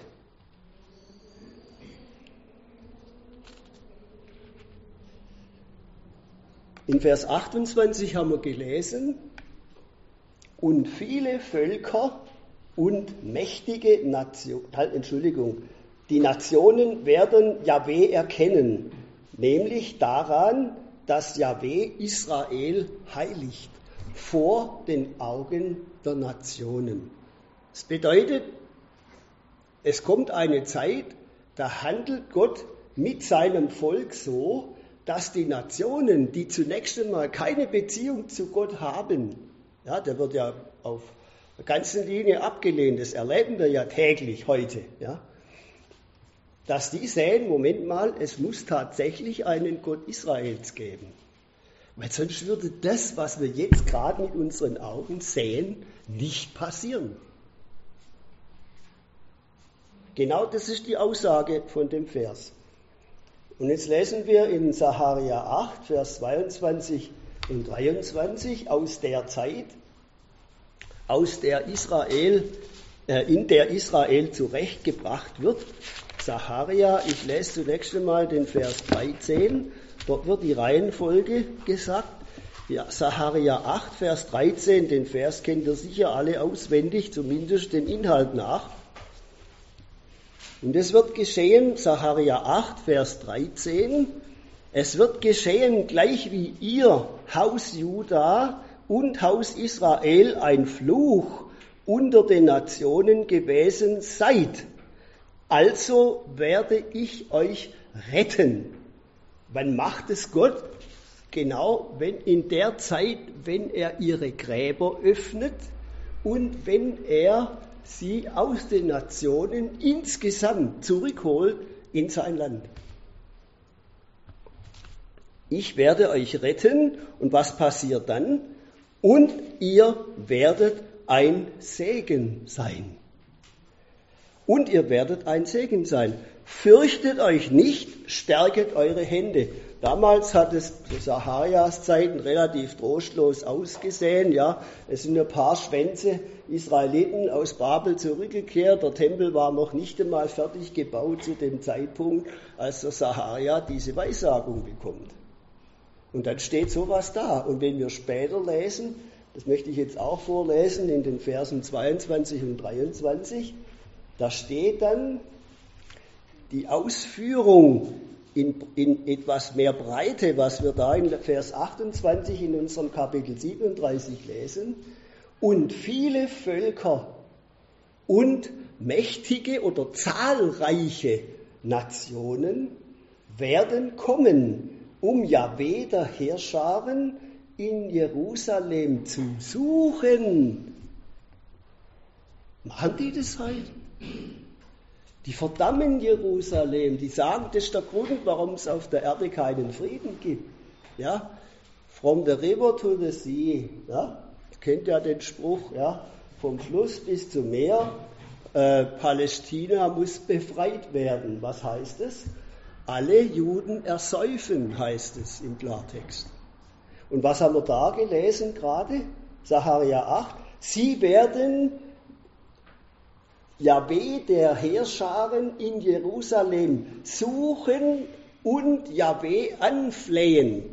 In Vers 28 haben wir gelesen, und viele Völker und mächtige Nationen, die Nationen werden Jahwe erkennen, nämlich daran, dass Jahwe Israel heiligt vor den Augen der Nationen. Das bedeutet, es kommt eine Zeit, da handelt Gott mit seinem Volk so, dass die Nationen, die zunächst einmal keine Beziehung zu Gott haben, ja, der wird ja auf der ganzen Linie abgelehnt, das erleben wir ja täglich heute, ja, dass die sehen, Moment mal, es muss tatsächlich einen Gott Israels geben. Weil sonst würde das, was wir jetzt gerade mit unseren Augen sehen, nicht passieren. Genau das ist die Aussage von dem Vers. Und jetzt lesen wir in Sacharja 8, Vers 22 und 23 aus der Zeit, in der Israel zurechtgebracht wird. Sacharja, ich lese zunächst einmal den Vers 13, dort wird die Reihenfolge gesagt. Ja, Sacharja 8, Vers 13, den Vers kennt ihr sicher alle auswendig, zumindest den Inhalt nach. Und es wird geschehen, Sacharja 8, Vers 13, es wird geschehen, gleich wie ihr, Haus Juda und Haus Israel, ein Fluch unter den Nationen gewesen seid. Also werde ich euch retten. Wann macht es Gott? Genau, wenn in der Zeit, wenn er ihre Gräber öffnet und wenn er sie aus den Nationen insgesamt zurückholt in sein Land. Ich werde euch retten. Und was passiert dann? Und ihr werdet ein Segen sein. Und ihr werdet ein Segen sein. Fürchtet euch nicht, stärket eure Hände. Damals hat es zu Sacharjas Zeiten relativ trostlos ausgesehen. Ja, es sind ein paar Schwänze Israeliten aus Babel zurückgekehrt. Der Tempel war noch nicht einmal fertig gebaut zu dem Zeitpunkt, als der Sacharja diese Weissagung bekommt. Und dann steht sowas da. Und wenn wir später lesen, das möchte ich jetzt auch vorlesen in den Versen 22 und 23, da steht dann die Ausführung in etwas mehr Breite, was wir da in Vers 28 in unserem Kapitel 37 lesen. Und viele Völker und mächtige oder zahlreiche Nationen werden kommen, um Jahwe der Heerscharen in Jerusalem zu suchen. Machen die das heute? Die verdammen Jerusalem, die sagen, das ist der Grund, warum es auf der Erde keinen Frieden gibt. Ja? From the river to the sea. Ja? Kennt ja den Spruch, ja? Vom Fluss bis zum Meer. Palästina muss befreit werden. Was heißt es? Alle Juden ersäufen, heißt es im Klartext. Und was haben wir da gelesen gerade? Sacharja 8. Sie werden Jahwe der Heerscharen in Jerusalem suchen und Jahwe anflehen.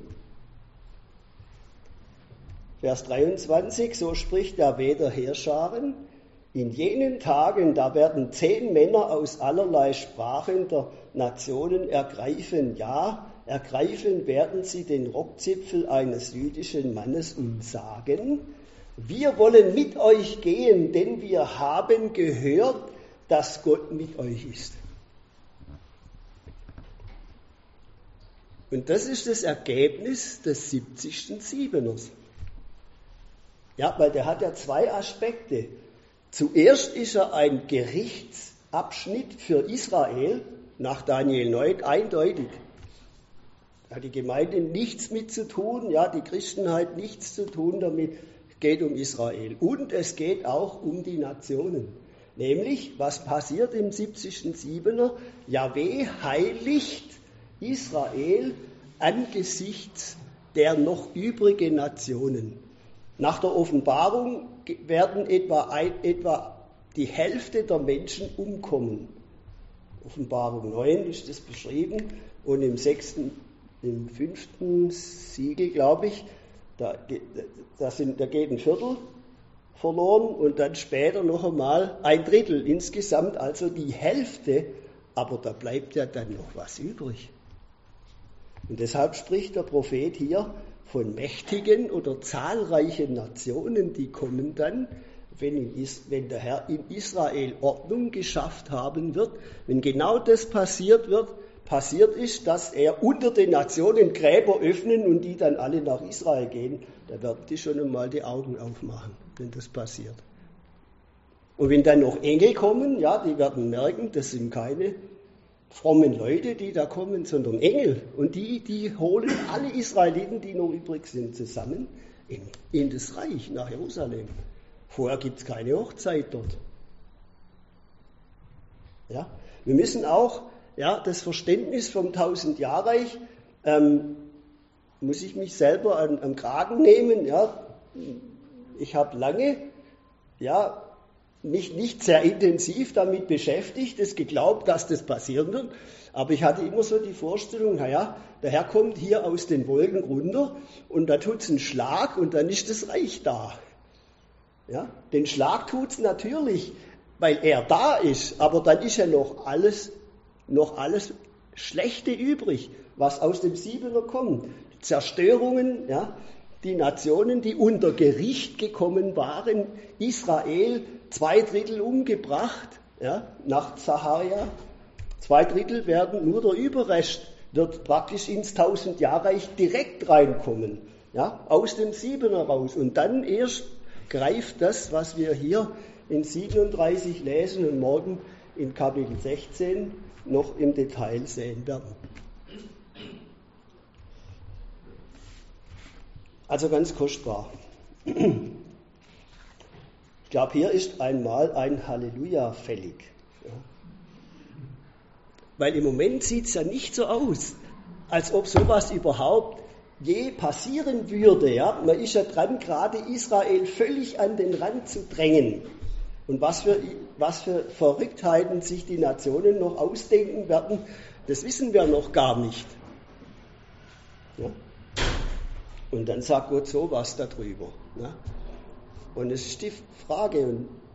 Vers 23, so spricht Jahwe der Heerscharen: In jenen Tagen, da werden 10 Männer aus allerlei Sprachen der Nationen ergreifen. Ja, ergreifen werden sie den Rockzipfel eines jüdischen Mannes und sagen: Wir wollen mit euch gehen, denn wir haben gehört, dass Gott mit euch ist. Und das ist das Ergebnis des 70. Siebeners. Ja, weil der hat ja 2 Aspekte. Zuerst ist er ein Gerichtsabschnitt für Israel, nach Daniel 9 eindeutig. Da hat die Gemeinde nichts mit zu tun, ja, die Christenheit nichts zu tun damit. Es geht um Israel. Und es geht auch um die Nationen. Nämlich, was passiert im 70. Siebener? Jahwe heiligt Israel angesichts der noch übrigen Nationen. Nach der Offenbarung werden etwa die Hälfte der Menschen umkommen. Offenbarung 9 ist das beschrieben und im 5. Siegel, glaube ich, da geht ein Viertel verloren und dann später noch einmal 1/3 insgesamt, also die Hälfte, aber da bleibt ja dann noch was übrig. Und deshalb spricht der Prophet hier von mächtigen oder zahlreichen Nationen, die kommen dann, wenn der Herr in Israel Ordnung geschafft haben wird, wenn genau das passiert ist, dass er unter den Nationen Gräber öffnen und die dann alle nach Israel gehen, da werden die schon einmal die Augen aufmachen, wenn das passiert. Und wenn dann noch Engel kommen, ja, die werden merken, das sind keine frommen Leute, die da kommen, sondern Engel. Und die holen alle Israeliten, die noch übrig sind, zusammen in das Reich, nach Jerusalem. Vorher gibt es keine Hochzeit dort. Ja? Wir müssen auch das Verständnis vom 1000-Jahr-Reich, muss ich mich selber am Kragen nehmen. Ja? Ich habe lange mich nicht sehr intensiv damit beschäftigt, es geglaubt, dass das passieren wird, aber ich hatte immer so die Vorstellung, der Herr kommt hier aus den Wolken runter und da tut es einen Schlag und dann ist das Reich da. Ja? Den Schlag tut es natürlich, weil er da ist, aber dann ist ja noch alles Schlechte übrig, was aus dem Siebener kommt. Zerstörungen, die Nationen, die unter Gericht gekommen waren, Israel 2/3 umgebracht, nach Zacharia. 2/3 werden, nur der Überrest wird praktisch ins 1000-Jahr-Reich direkt reinkommen, aus dem Siebener raus. Und dann erst greift das, was wir hier in 37 lesen und morgen in Kapitel 16 noch im Detail sehen werden. Also ganz kostbar. Ich glaube, hier ist einmal ein Halleluja fällig. Ja. Weil im Moment sieht es ja nicht so aus, als ob sowas überhaupt je passieren würde. Ja. Man ist ja dran, gerade Israel völlig an den Rand zu drängen. Und was für Verrücktheiten sich die Nationen noch ausdenken werden, das wissen wir noch gar nicht. Ja. Und dann sagt Gott sowas darüber. Ja. Und es ist die Frage,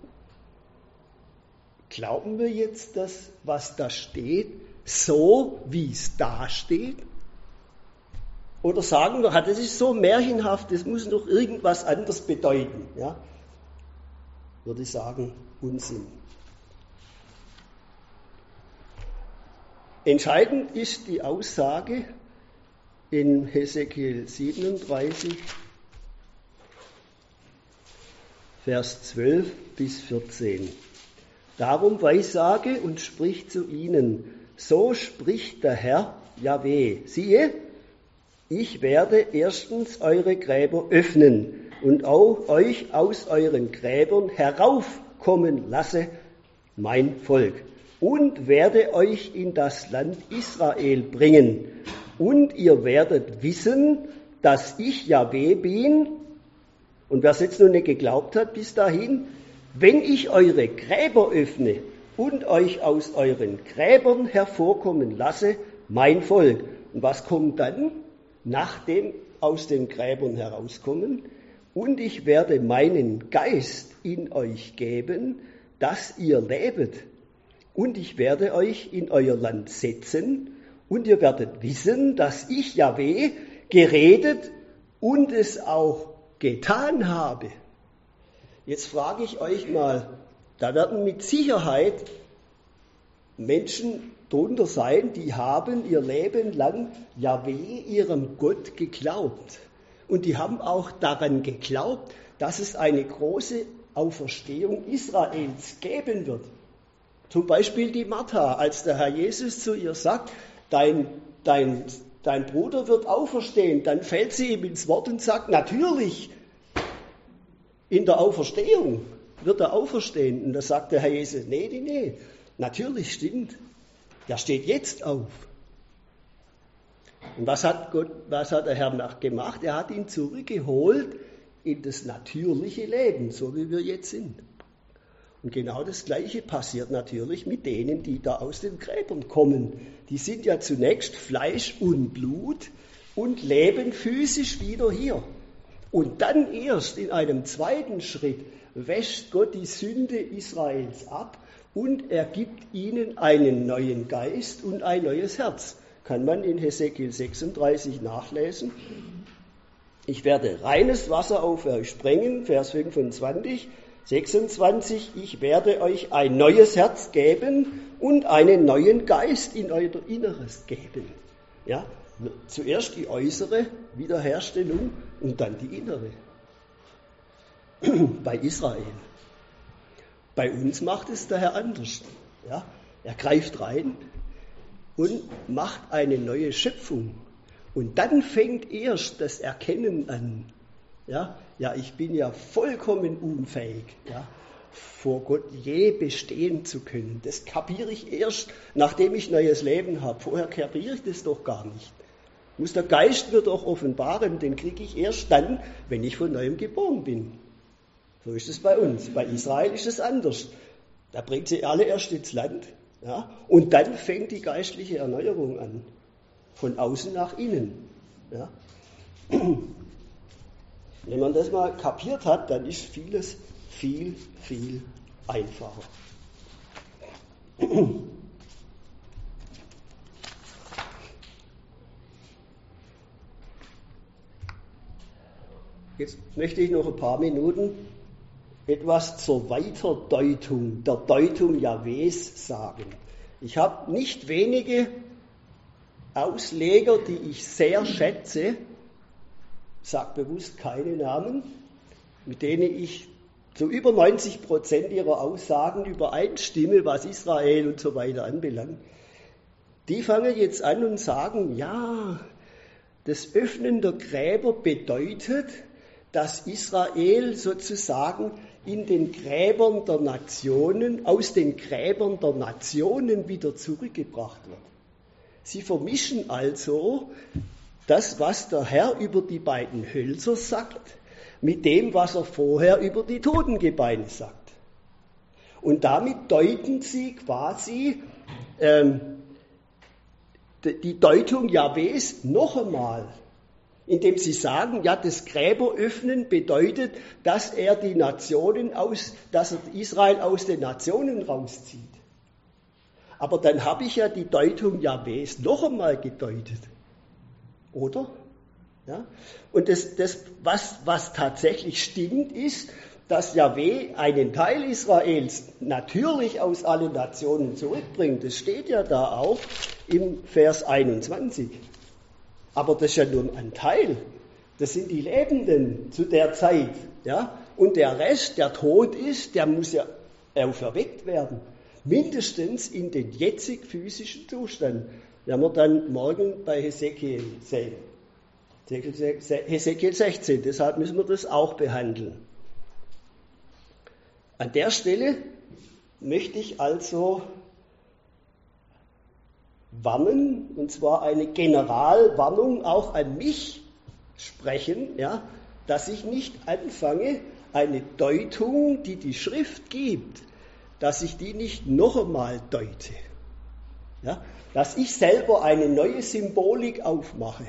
glauben wir jetzt das, was da steht, so wie es da steht? Oder sagen wir, das ist so märchenhaft, das muss noch irgendwas anderes bedeuten. Ja? Würde ich sagen, Unsinn. Entscheidend ist die Aussage in Hesekiel 37, Vers 12 bis 14. Darum weissage und sprich zu ihnen, so spricht der Herr Jahwe. Siehe, ich werde erstens eure Gräber öffnen und auch euch aus euren Gräbern heraufkommen lasse, mein Volk, und werde euch in das Land Israel bringen. Und ihr werdet wissen, dass ich Jahwe bin. Und wer es jetzt noch nicht geglaubt hat bis dahin, wenn ich eure Gräber öffne und euch aus euren Gräbern hervorkommen lasse, mein Volk. Und was kommt dann, nachdem aus den Gräbern herauskommen? Und ich werde meinen Geist in euch geben, dass ihr lebet. Und ich werde euch in euer Land setzen, und ihr werdet wissen, dass ich Jahwe geredet und es auch getan habe. Jetzt frage ich euch mal, da werden mit Sicherheit Menschen drunter sein, die haben ihr Leben lang Jahwe, ihrem Gott, geglaubt. Und die haben auch daran geglaubt, dass es eine große Auferstehung Israels geben wird. Zum Beispiel die Martha, als der Herr Jesus zu ihr sagt, dein Bruder wird auferstehen, dann fällt sie ihm ins Wort und sagt, natürlich, in der Auferstehung wird er auferstehen. Und da sagt der Herr Jesus, nee, natürlich stimmt, der steht jetzt auf. Und was hat der Herr gemacht? Er hat ihn zurückgeholt in das natürliche Leben, so wie wir jetzt sind. Und genau das Gleiche passiert natürlich mit denen, die da aus den Gräbern kommen. Die sind ja zunächst Fleisch und Blut und leben physisch wieder hier. Und dann erst in einem zweiten Schritt wäscht Gott die Sünde Israels ab und er gibt ihnen einen neuen Geist und ein neues Herz. kann man in Hesekiel 36 nachlesen. Ich werde reines Wasser auf euch sprengen, Vers 25, 26, ich werde euch ein neues Herz geben und einen neuen Geist in euer Inneres geben. Ja, zuerst die äußere Wiederherstellung und dann die innere. Bei Israel. Bei uns macht es der Herr anders. Ja, er greift rein und macht eine neue Schöpfung. Und dann fängt erst das Erkennen an. Ja, ich bin ja vollkommen unfähig, ja, vor Gott je bestehen zu können. Das kapiere ich erst, nachdem ich neues Leben habe. Vorher kapiere ich das doch gar nicht. Muss der Geist mir doch offenbaren, den kriege ich erst dann, wenn ich von neuem geboren bin. So ist es bei uns. Bei Israel ist es anders. Da bringt sie alle erst ins Land, ja, und dann fängt die geistliche Erneuerung an. Von außen nach innen. Ja. Wenn man das mal kapiert hat, dann ist vieles viel, viel einfacher. Jetzt möchte ich noch ein paar Minuten etwas zur Weiterdeutung, der Deutung Jahwes sagen. Ich habe nicht wenige Ausleger, die ich sehr schätze, sage bewusst keine Namen, mit denen ich zu über 90% ihrer Aussagen übereinstimme, was Israel und so weiter anbelangt. Die fangen jetzt an und sagen, ja, das Öffnen der Gräber bedeutet, dass Israel sozusagen in den Gräbern der Nationen, aus den Gräbern der Nationen wieder zurückgebracht wird. Sie vermischen also das, was der Herr über die beiden Hölzer sagt, mit dem, was er vorher über die Totengebeine sagt. Und damit deuten sie quasi die Deutung Jahwes noch einmal, indem sie sagen, ja, das Gräberöffnen bedeutet, dass er Israel aus den Nationen rauszieht. Aber dann habe ich ja die Deutung Jahwes noch einmal gedeutet. Oder? Ja? Und was tatsächlich stimmt, ist, dass Jahwe einen Teil Israels natürlich aus allen Nationen zurückbringt. Das steht ja da auch im Vers 21. Aber das ist ja nur ein Teil. Das sind die Lebenden zu der Zeit. Ja? Und der Rest, der tot ist, der muss ja auferweckt werden. Mindestens in den jetzigen physischen Zustand. Werden wir dann morgen bei Hesekiel sehen. Hesekiel 16, deshalb müssen wir das auch behandeln. An der Stelle möchte ich also warnen, und zwar eine Generalwarnung auch an mich sprechen, ja, dass ich nicht anfange, eine Deutung, die die Schrift gibt, dass ich die nicht noch einmal deute. Ja, dass ich selber eine neue Symbolik aufmache.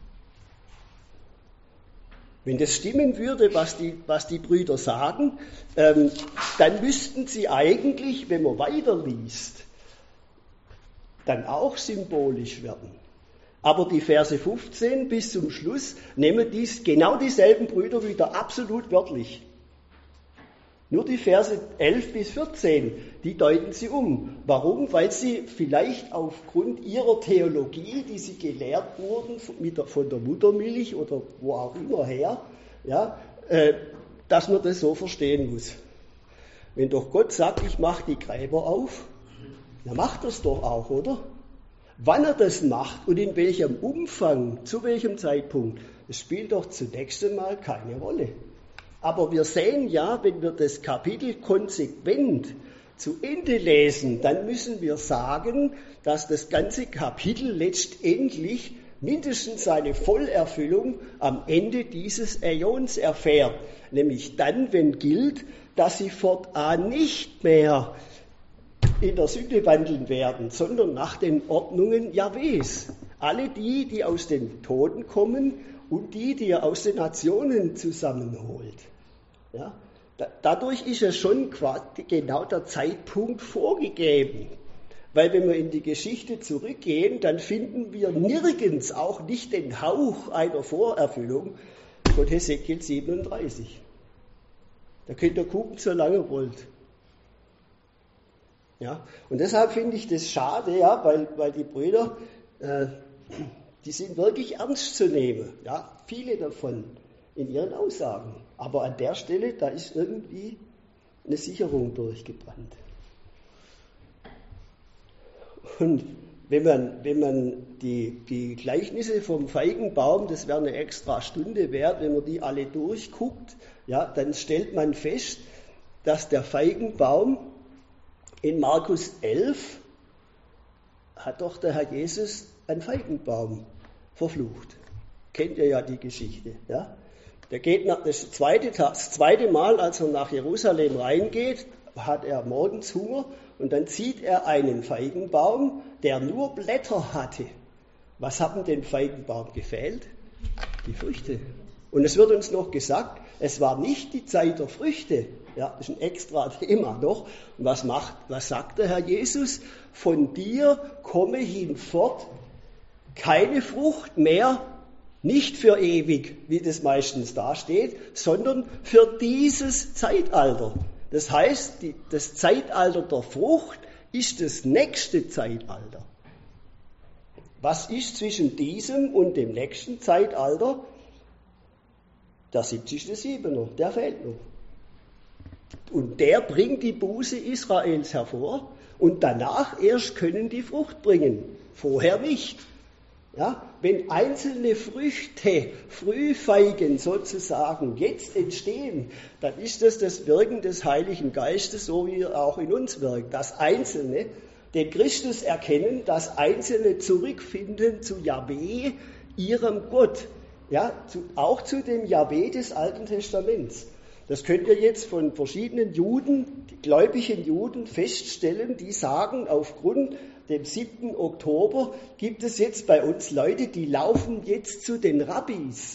Wenn das stimmen würde, was die Brüder sagen, dann müssten sie eigentlich, wenn man weiterliest, dann auch symbolisch werden. Aber die Verse 15 bis zum Schluss nehmen genau dieselben Brüder wieder absolut wörtlich. Nur die Verse 11 bis 14, die deuten sie um. Warum? Weil sie vielleicht aufgrund ihrer Theologie, die sie gelehrt wurden, von der Muttermilch oder wo auch immer her, ja, dass man das so verstehen muss. Wenn doch Gott sagt, ich mache die Gräber auf, dann macht er es doch auch, oder? Wann er das macht und in welchem Umfang, zu welchem Zeitpunkt, das spielt doch zunächst einmal keine Rolle. Aber wir sehen ja, wenn wir das Kapitel konsequent zu Ende lesen, dann müssen wir sagen, dass das ganze Kapitel letztendlich mindestens seine Vollerfüllung am Ende dieses Äons erfährt. Nämlich dann, wenn gilt, dass sie fortan nicht mehr in der Sünde wandeln werden, sondern nach den Ordnungen Jahwes. Alle die, die aus den Toten kommen und die er aus den Nationen zusammenholt. Ja, dadurch ist ja schon quasi genau der Zeitpunkt vorgegeben. Weil wenn wir in die Geschichte zurückgehen, dann finden wir nirgends auch nicht den Hauch einer Vorerfüllung von Hesekiel 37. Da könnt ihr gucken, so lange ihr wollt. Ja? Und deshalb finde ich das schade, ja, weil die Brüder, die sind wirklich ernst zu nehmen. Ja? Viele davon in ihren Aussagen. Aber an der Stelle, da ist irgendwie eine Sicherung durchgebrannt. Und wenn man die Gleichnisse vom Feigenbaum, das wäre eine extra Stunde wert, wenn man die alle durchguckt, ja, dann stellt man fest, dass der Feigenbaum in Markus 11 hat doch der Herr Jesus einen Feigenbaum verflucht. Kennt ihr ja die Geschichte, ja? Der geht das zweite Mal, als er nach Jerusalem reingeht, hat er morgens Hunger und dann zieht er einen Feigenbaum, der nur Blätter hatte. Was haben den Feigenbaum gefehlt? Die Früchte. Und es wird uns noch gesagt, es war nicht die Zeit der Früchte. Ja, das ist ein extra Thema noch. Und was sagt der Herr Jesus? Von dir komme hinfort keine Frucht mehr, nicht für ewig, wie das meistens dasteht, sondern für dieses Zeitalter. Das heißt, das Zeitalter der Frucht ist das nächste Zeitalter. Was ist zwischen diesem und dem nächsten Zeitalter? Der 70. Siebener, der fehlt noch. Und der bringt die Buße Israels hervor und danach erst können die Frucht bringen, vorher nicht. Ja, wenn einzelne Früchte, Frühfeigen sozusagen jetzt entstehen, dann ist das Wirken des Heiligen Geistes, so wie er auch in uns wirkt. Das Einzelne, den Christus erkennen, das Einzelne zurückfinden zu Jahwe, ihrem Gott, ja, auch zu dem Jahwe des Alten Testaments. Das könnt ihr jetzt von verschiedenen Juden, gläubigen Juden feststellen, die sagen, aufgrund dem 7. Oktober gibt es jetzt bei uns Leute, die laufen jetzt zu den Rabbis.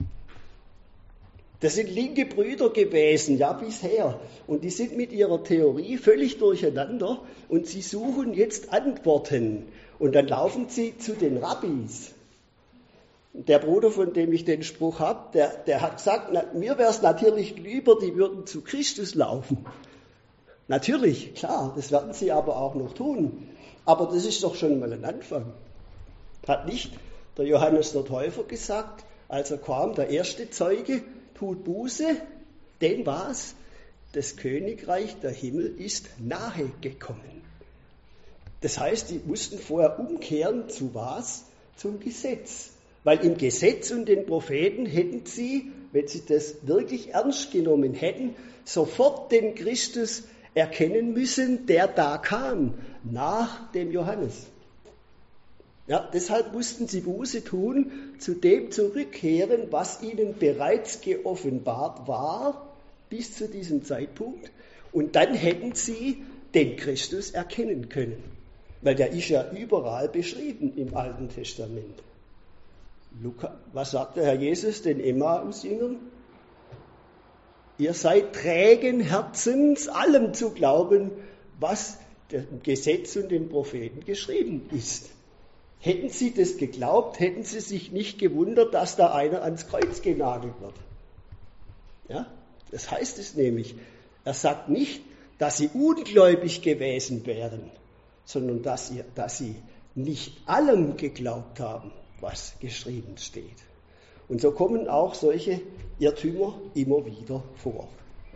Das sind linke Brüder gewesen, ja bisher. Und die sind mit ihrer Theorie völlig durcheinander und sie suchen jetzt Antworten. Und dann laufen sie zu den Rabbis. Der Bruder, von dem ich den Spruch habe, der hat gesagt, mir wäre es natürlich lieber, die würden zu Christus laufen. Natürlich, klar, das werden sie aber auch noch tun. Aber das ist doch schon mal ein Anfang. Hat nicht der Johannes der Täufer gesagt, als er kam, der erste Zeuge, tut Buße, denn was? Das Königreich der Himmel ist nahe gekommen. Das heißt, die mussten vorher umkehren zu was? Zum Gesetz. Weil im Gesetz und den Propheten hätten sie, wenn sie das wirklich ernst genommen hätten, sofort den Christus erkennen müssen, der da kam, nach dem Johannes. Ja, deshalb mussten sie Buße tun, zu dem zurückkehren, was ihnen bereits geoffenbart war, bis zu diesem Zeitpunkt. Und dann hätten sie den Christus erkennen können. Weil der ist ja überall beschrieben im Alten Testament. Was sagt der Herr Jesus den Emmaus-Jüngern? Ihr seid trägen Herzens, allem zu glauben, was im Gesetz und den Propheten geschrieben ist. Hätten sie das geglaubt, hätten sie sich nicht gewundert, dass da einer ans Kreuz genagelt wird. Ja, das heißt es nämlich. Er sagt nicht, dass sie ungläubig gewesen wären, sondern dass sie nicht allem geglaubt haben, was geschrieben steht. Und so kommen auch solche Irrtümer immer wieder vor.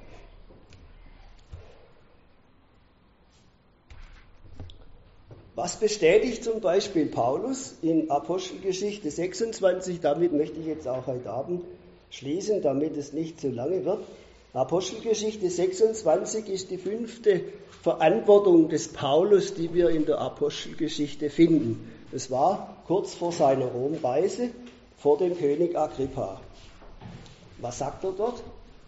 Was bestätigt zum Beispiel Paulus in Apostelgeschichte 26, damit möchte ich jetzt auch heute Abend schließen, damit es nicht zu lange wird. Apostelgeschichte 26 ist die 5. Verantwortung des Paulus, die wir in der Apostelgeschichte finden. Das war kurz vor seiner Romreise vor dem König Agrippa. Was sagt er dort?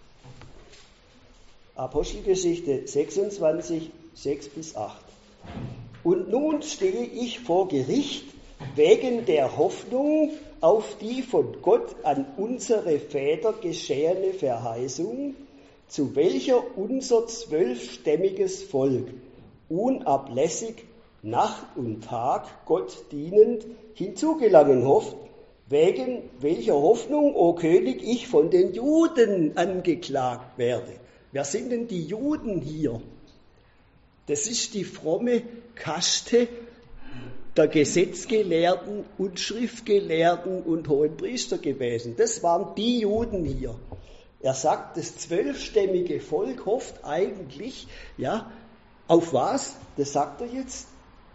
Apostelgeschichte 26, 6-8. Und nun stehe ich vor Gericht wegen der Hoffnung auf die von Gott an unsere Väter geschehene Verheißung, zu welcher unser 12-stämmiges Volk unablässig Nacht und Tag Gott dienend hinzugelangen hofft, wegen welcher Hoffnung, o König, ich von den Juden angeklagt werde. Wer sind denn die Juden hier? Das ist die fromme Kaste der Gesetzgelehrten und Schriftgelehrten und Hohenpriester gewesen. Das waren die Juden hier. Er sagt, das 12-stämmige Volk hofft eigentlich, ja, auf was? Das sagt er jetzt.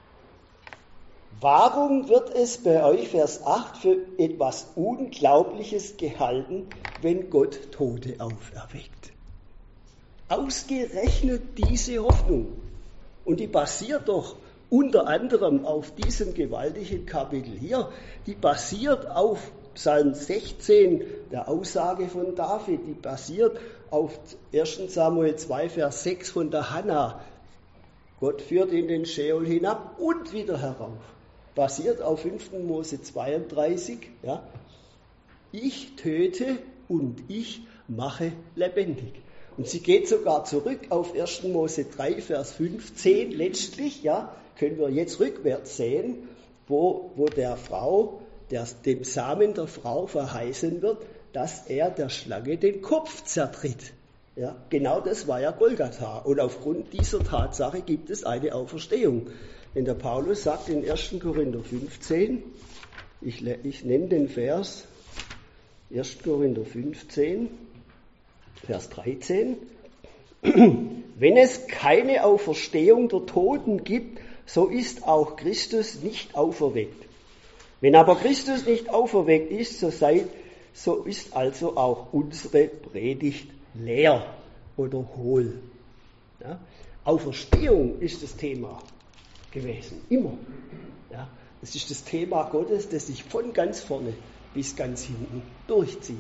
Warum wird es bei euch, Vers 8, für etwas Unglaubliches gehalten, wenn Gott Tote auferweckt? Ausgerechnet diese Hoffnung. Und die basiert doch unter anderem auf diesem gewaltigen Kapitel hier. Die basiert auf Psalm 16, der Aussage von David. Die basiert auf 1. Samuel 2, Vers 6 von der Hannah. Gott führt in den Scheol hinab und wieder herauf. Basiert auf 5. Mose 32, ja. Ich töte und ich mache lebendig. Und sie geht sogar zurück auf 1. Mose 3, Vers 15, letztlich, ja, können wir jetzt rückwärts sehen, wo dem Samen der Frau verheißen wird, dass er der Schlange den Kopf zertritt. Ja, genau das war ja Golgatha. Und aufgrund dieser Tatsache gibt es eine Auferstehung. Denn der Paulus sagt in 1. Korinther 15, ich nenne den Vers 1. Korinther 15, Vers 13, wenn es keine Auferstehung der Toten gibt, so ist auch Christus nicht auferweckt. Wenn aber Christus nicht auferweckt ist, so ist also auch unsere Predigt leer oder hohl. Ja? Auferstehung ist das Thema gewesen, immer. Ja? Das ist das Thema Gottes, das sich von ganz vorne bis ganz hinten durchzieht.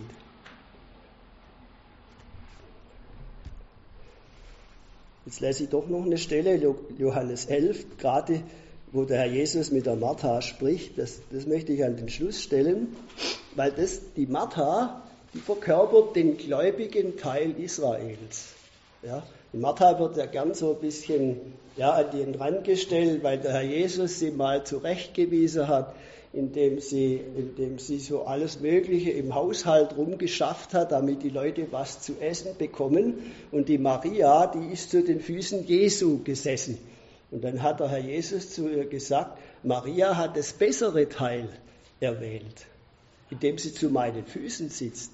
Jetzt lese ich doch noch eine Stelle, Johannes 11, gerade wo der Herr Jesus mit der Martha spricht. Das möchte ich an den Schluss stellen, weil die Martha, die verkörpert den gläubigen Teil Israels. Ja? Die Martha wird ja gern so ein bisschen an den Rand gestellt, weil der Herr Jesus sie mal zurechtgewiesen hat, indem sie so alles Mögliche im Haushalt rumgeschafft hat, damit die Leute was zu essen bekommen. Und die Maria, die ist zu den Füßen Jesu gesessen. Und dann hat der Herr Jesus zu ihr gesagt, Maria hat das bessere Teil erwählt, indem sie zu meinen Füßen sitzt.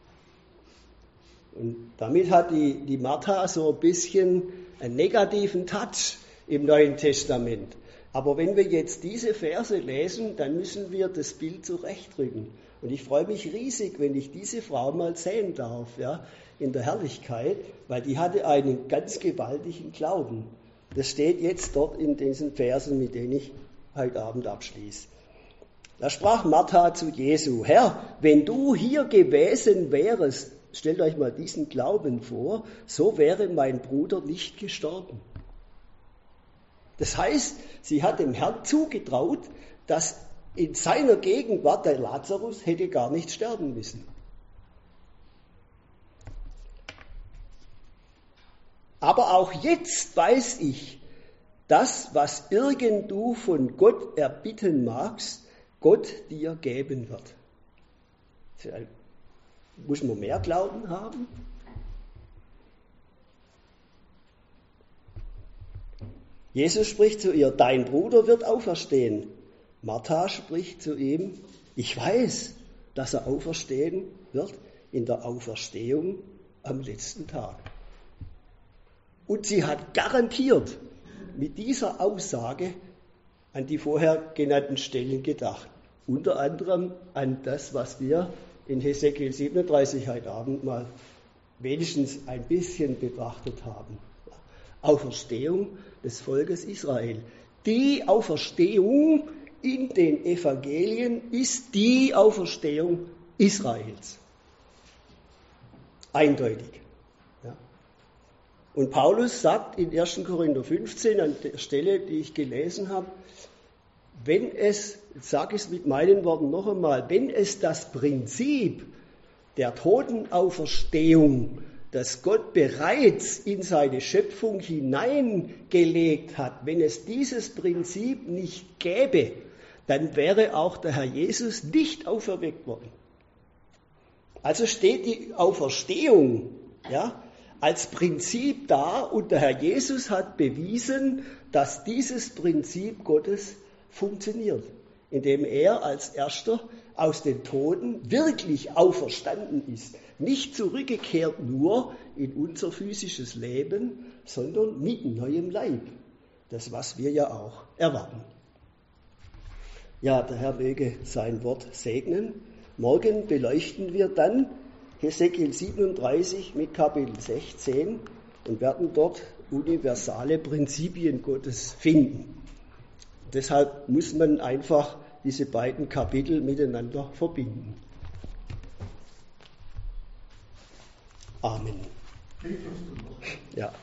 Und damit hat die Martha so ein bisschen einen negativen Touch im Neuen Testament. Aber wenn wir jetzt diese Verse lesen, dann müssen wir das Bild zurechtrücken. Und ich freue mich riesig, wenn ich diese Frau mal sehen darf, ja, in der Herrlichkeit, weil die hatte einen ganz gewaltigen Glauben. Das steht jetzt dort in diesen Versen, mit denen ich heute Abend abschließe. Da sprach Martha zu Jesu, Herr, wenn du hier gewesen wärest, stellt euch mal diesen Glauben vor, so wäre mein Bruder nicht gestorben. Das heißt, sie hat dem Herrn zugetraut, dass in seiner Gegenwart der Lazarus hätte gar nicht sterben müssen. Aber auch jetzt weiß ich, das, was irgend du von Gott erbitten magst, Gott dir geben wird. Muss man mehr Glauben haben? Jesus spricht zu ihr, dein Bruder wird auferstehen. Martha spricht zu ihm, ich weiß, dass er auferstehen wird in der Auferstehung am letzten Tag. Und sie hat garantiert mit dieser Aussage an die vorher genannten Stellen gedacht. Unter anderem an das, was wir in Hesekiel 37 heute Abend mal wenigstens ein bisschen betrachtet haben. Auferstehung des Volkes Israel. Die Auferstehung in den Evangelien ist die Auferstehung Israels. Eindeutig. Ja. Und Paulus sagt in 1. Korinther 15, an der Stelle, die ich gelesen habe, wenn es, jetzt sage ich es mit meinen Worten noch einmal, wenn es das Prinzip der Totenauferstehung das Gott bereits in seine Schöpfung hineingelegt hat, wenn es dieses Prinzip nicht gäbe, dann wäre auch der Herr Jesus nicht auferweckt worden. Also steht die Auferstehung als Prinzip da und der Herr Jesus hat bewiesen, dass dieses Prinzip Gottes funktioniert, indem er als Erster aus den Toten wirklich auferstanden ist. Nicht zurückgekehrt nur in unser physisches Leben, sondern mit neuem Leib. Das, was wir ja auch erwarten. Ja, der Herr möge sein Wort segnen. Morgen beleuchten wir dann Hesekiel 37 mit Kapitel 16 und werden dort universale Prinzipien Gottes finden. Deshalb muss man einfach diese beiden Kapitel miteinander verbinden. Amen. Ja.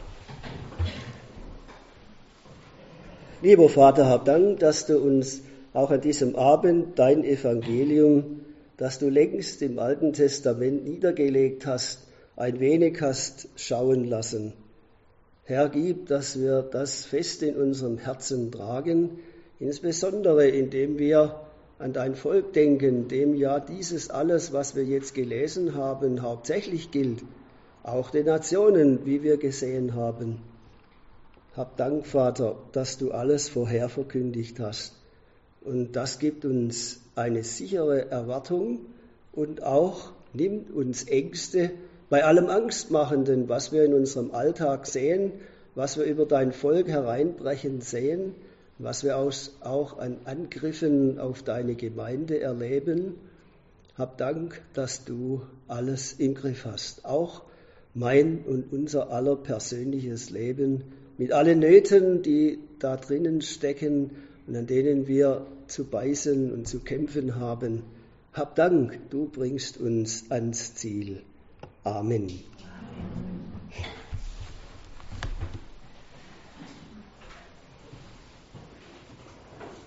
Lieber Vater, hab Dank, dass du uns auch an diesem Abend dein Evangelium, das du längst im Alten Testament niedergelegt hast, ein wenig hast schauen lassen. Herr, gib, dass wir das fest in unserem Herzen tragen, insbesondere indem wir an dein Volk denken, dem ja dieses alles, was wir jetzt gelesen haben, hauptsächlich gilt, auch den Nationen, wie wir gesehen haben. Hab Dank, Vater, dass du alles vorher verkündigt hast. Und das gibt uns eine sichere Erwartung und auch nimmt uns Ängste bei allem Angstmachenden, was wir in unserem Alltag sehen, was wir über dein Volk hereinbrechen sehen, was wir auch an Angriffen auf deine Gemeinde erleben. Hab Dank, dass du alles im Griff hast, auch mein und unser aller persönliches Leben mit allen Nöten, die da drinnen stecken und an denen wir zu beißen und zu kämpfen haben. Hab Dank, du bringst uns ans Ziel. Amen.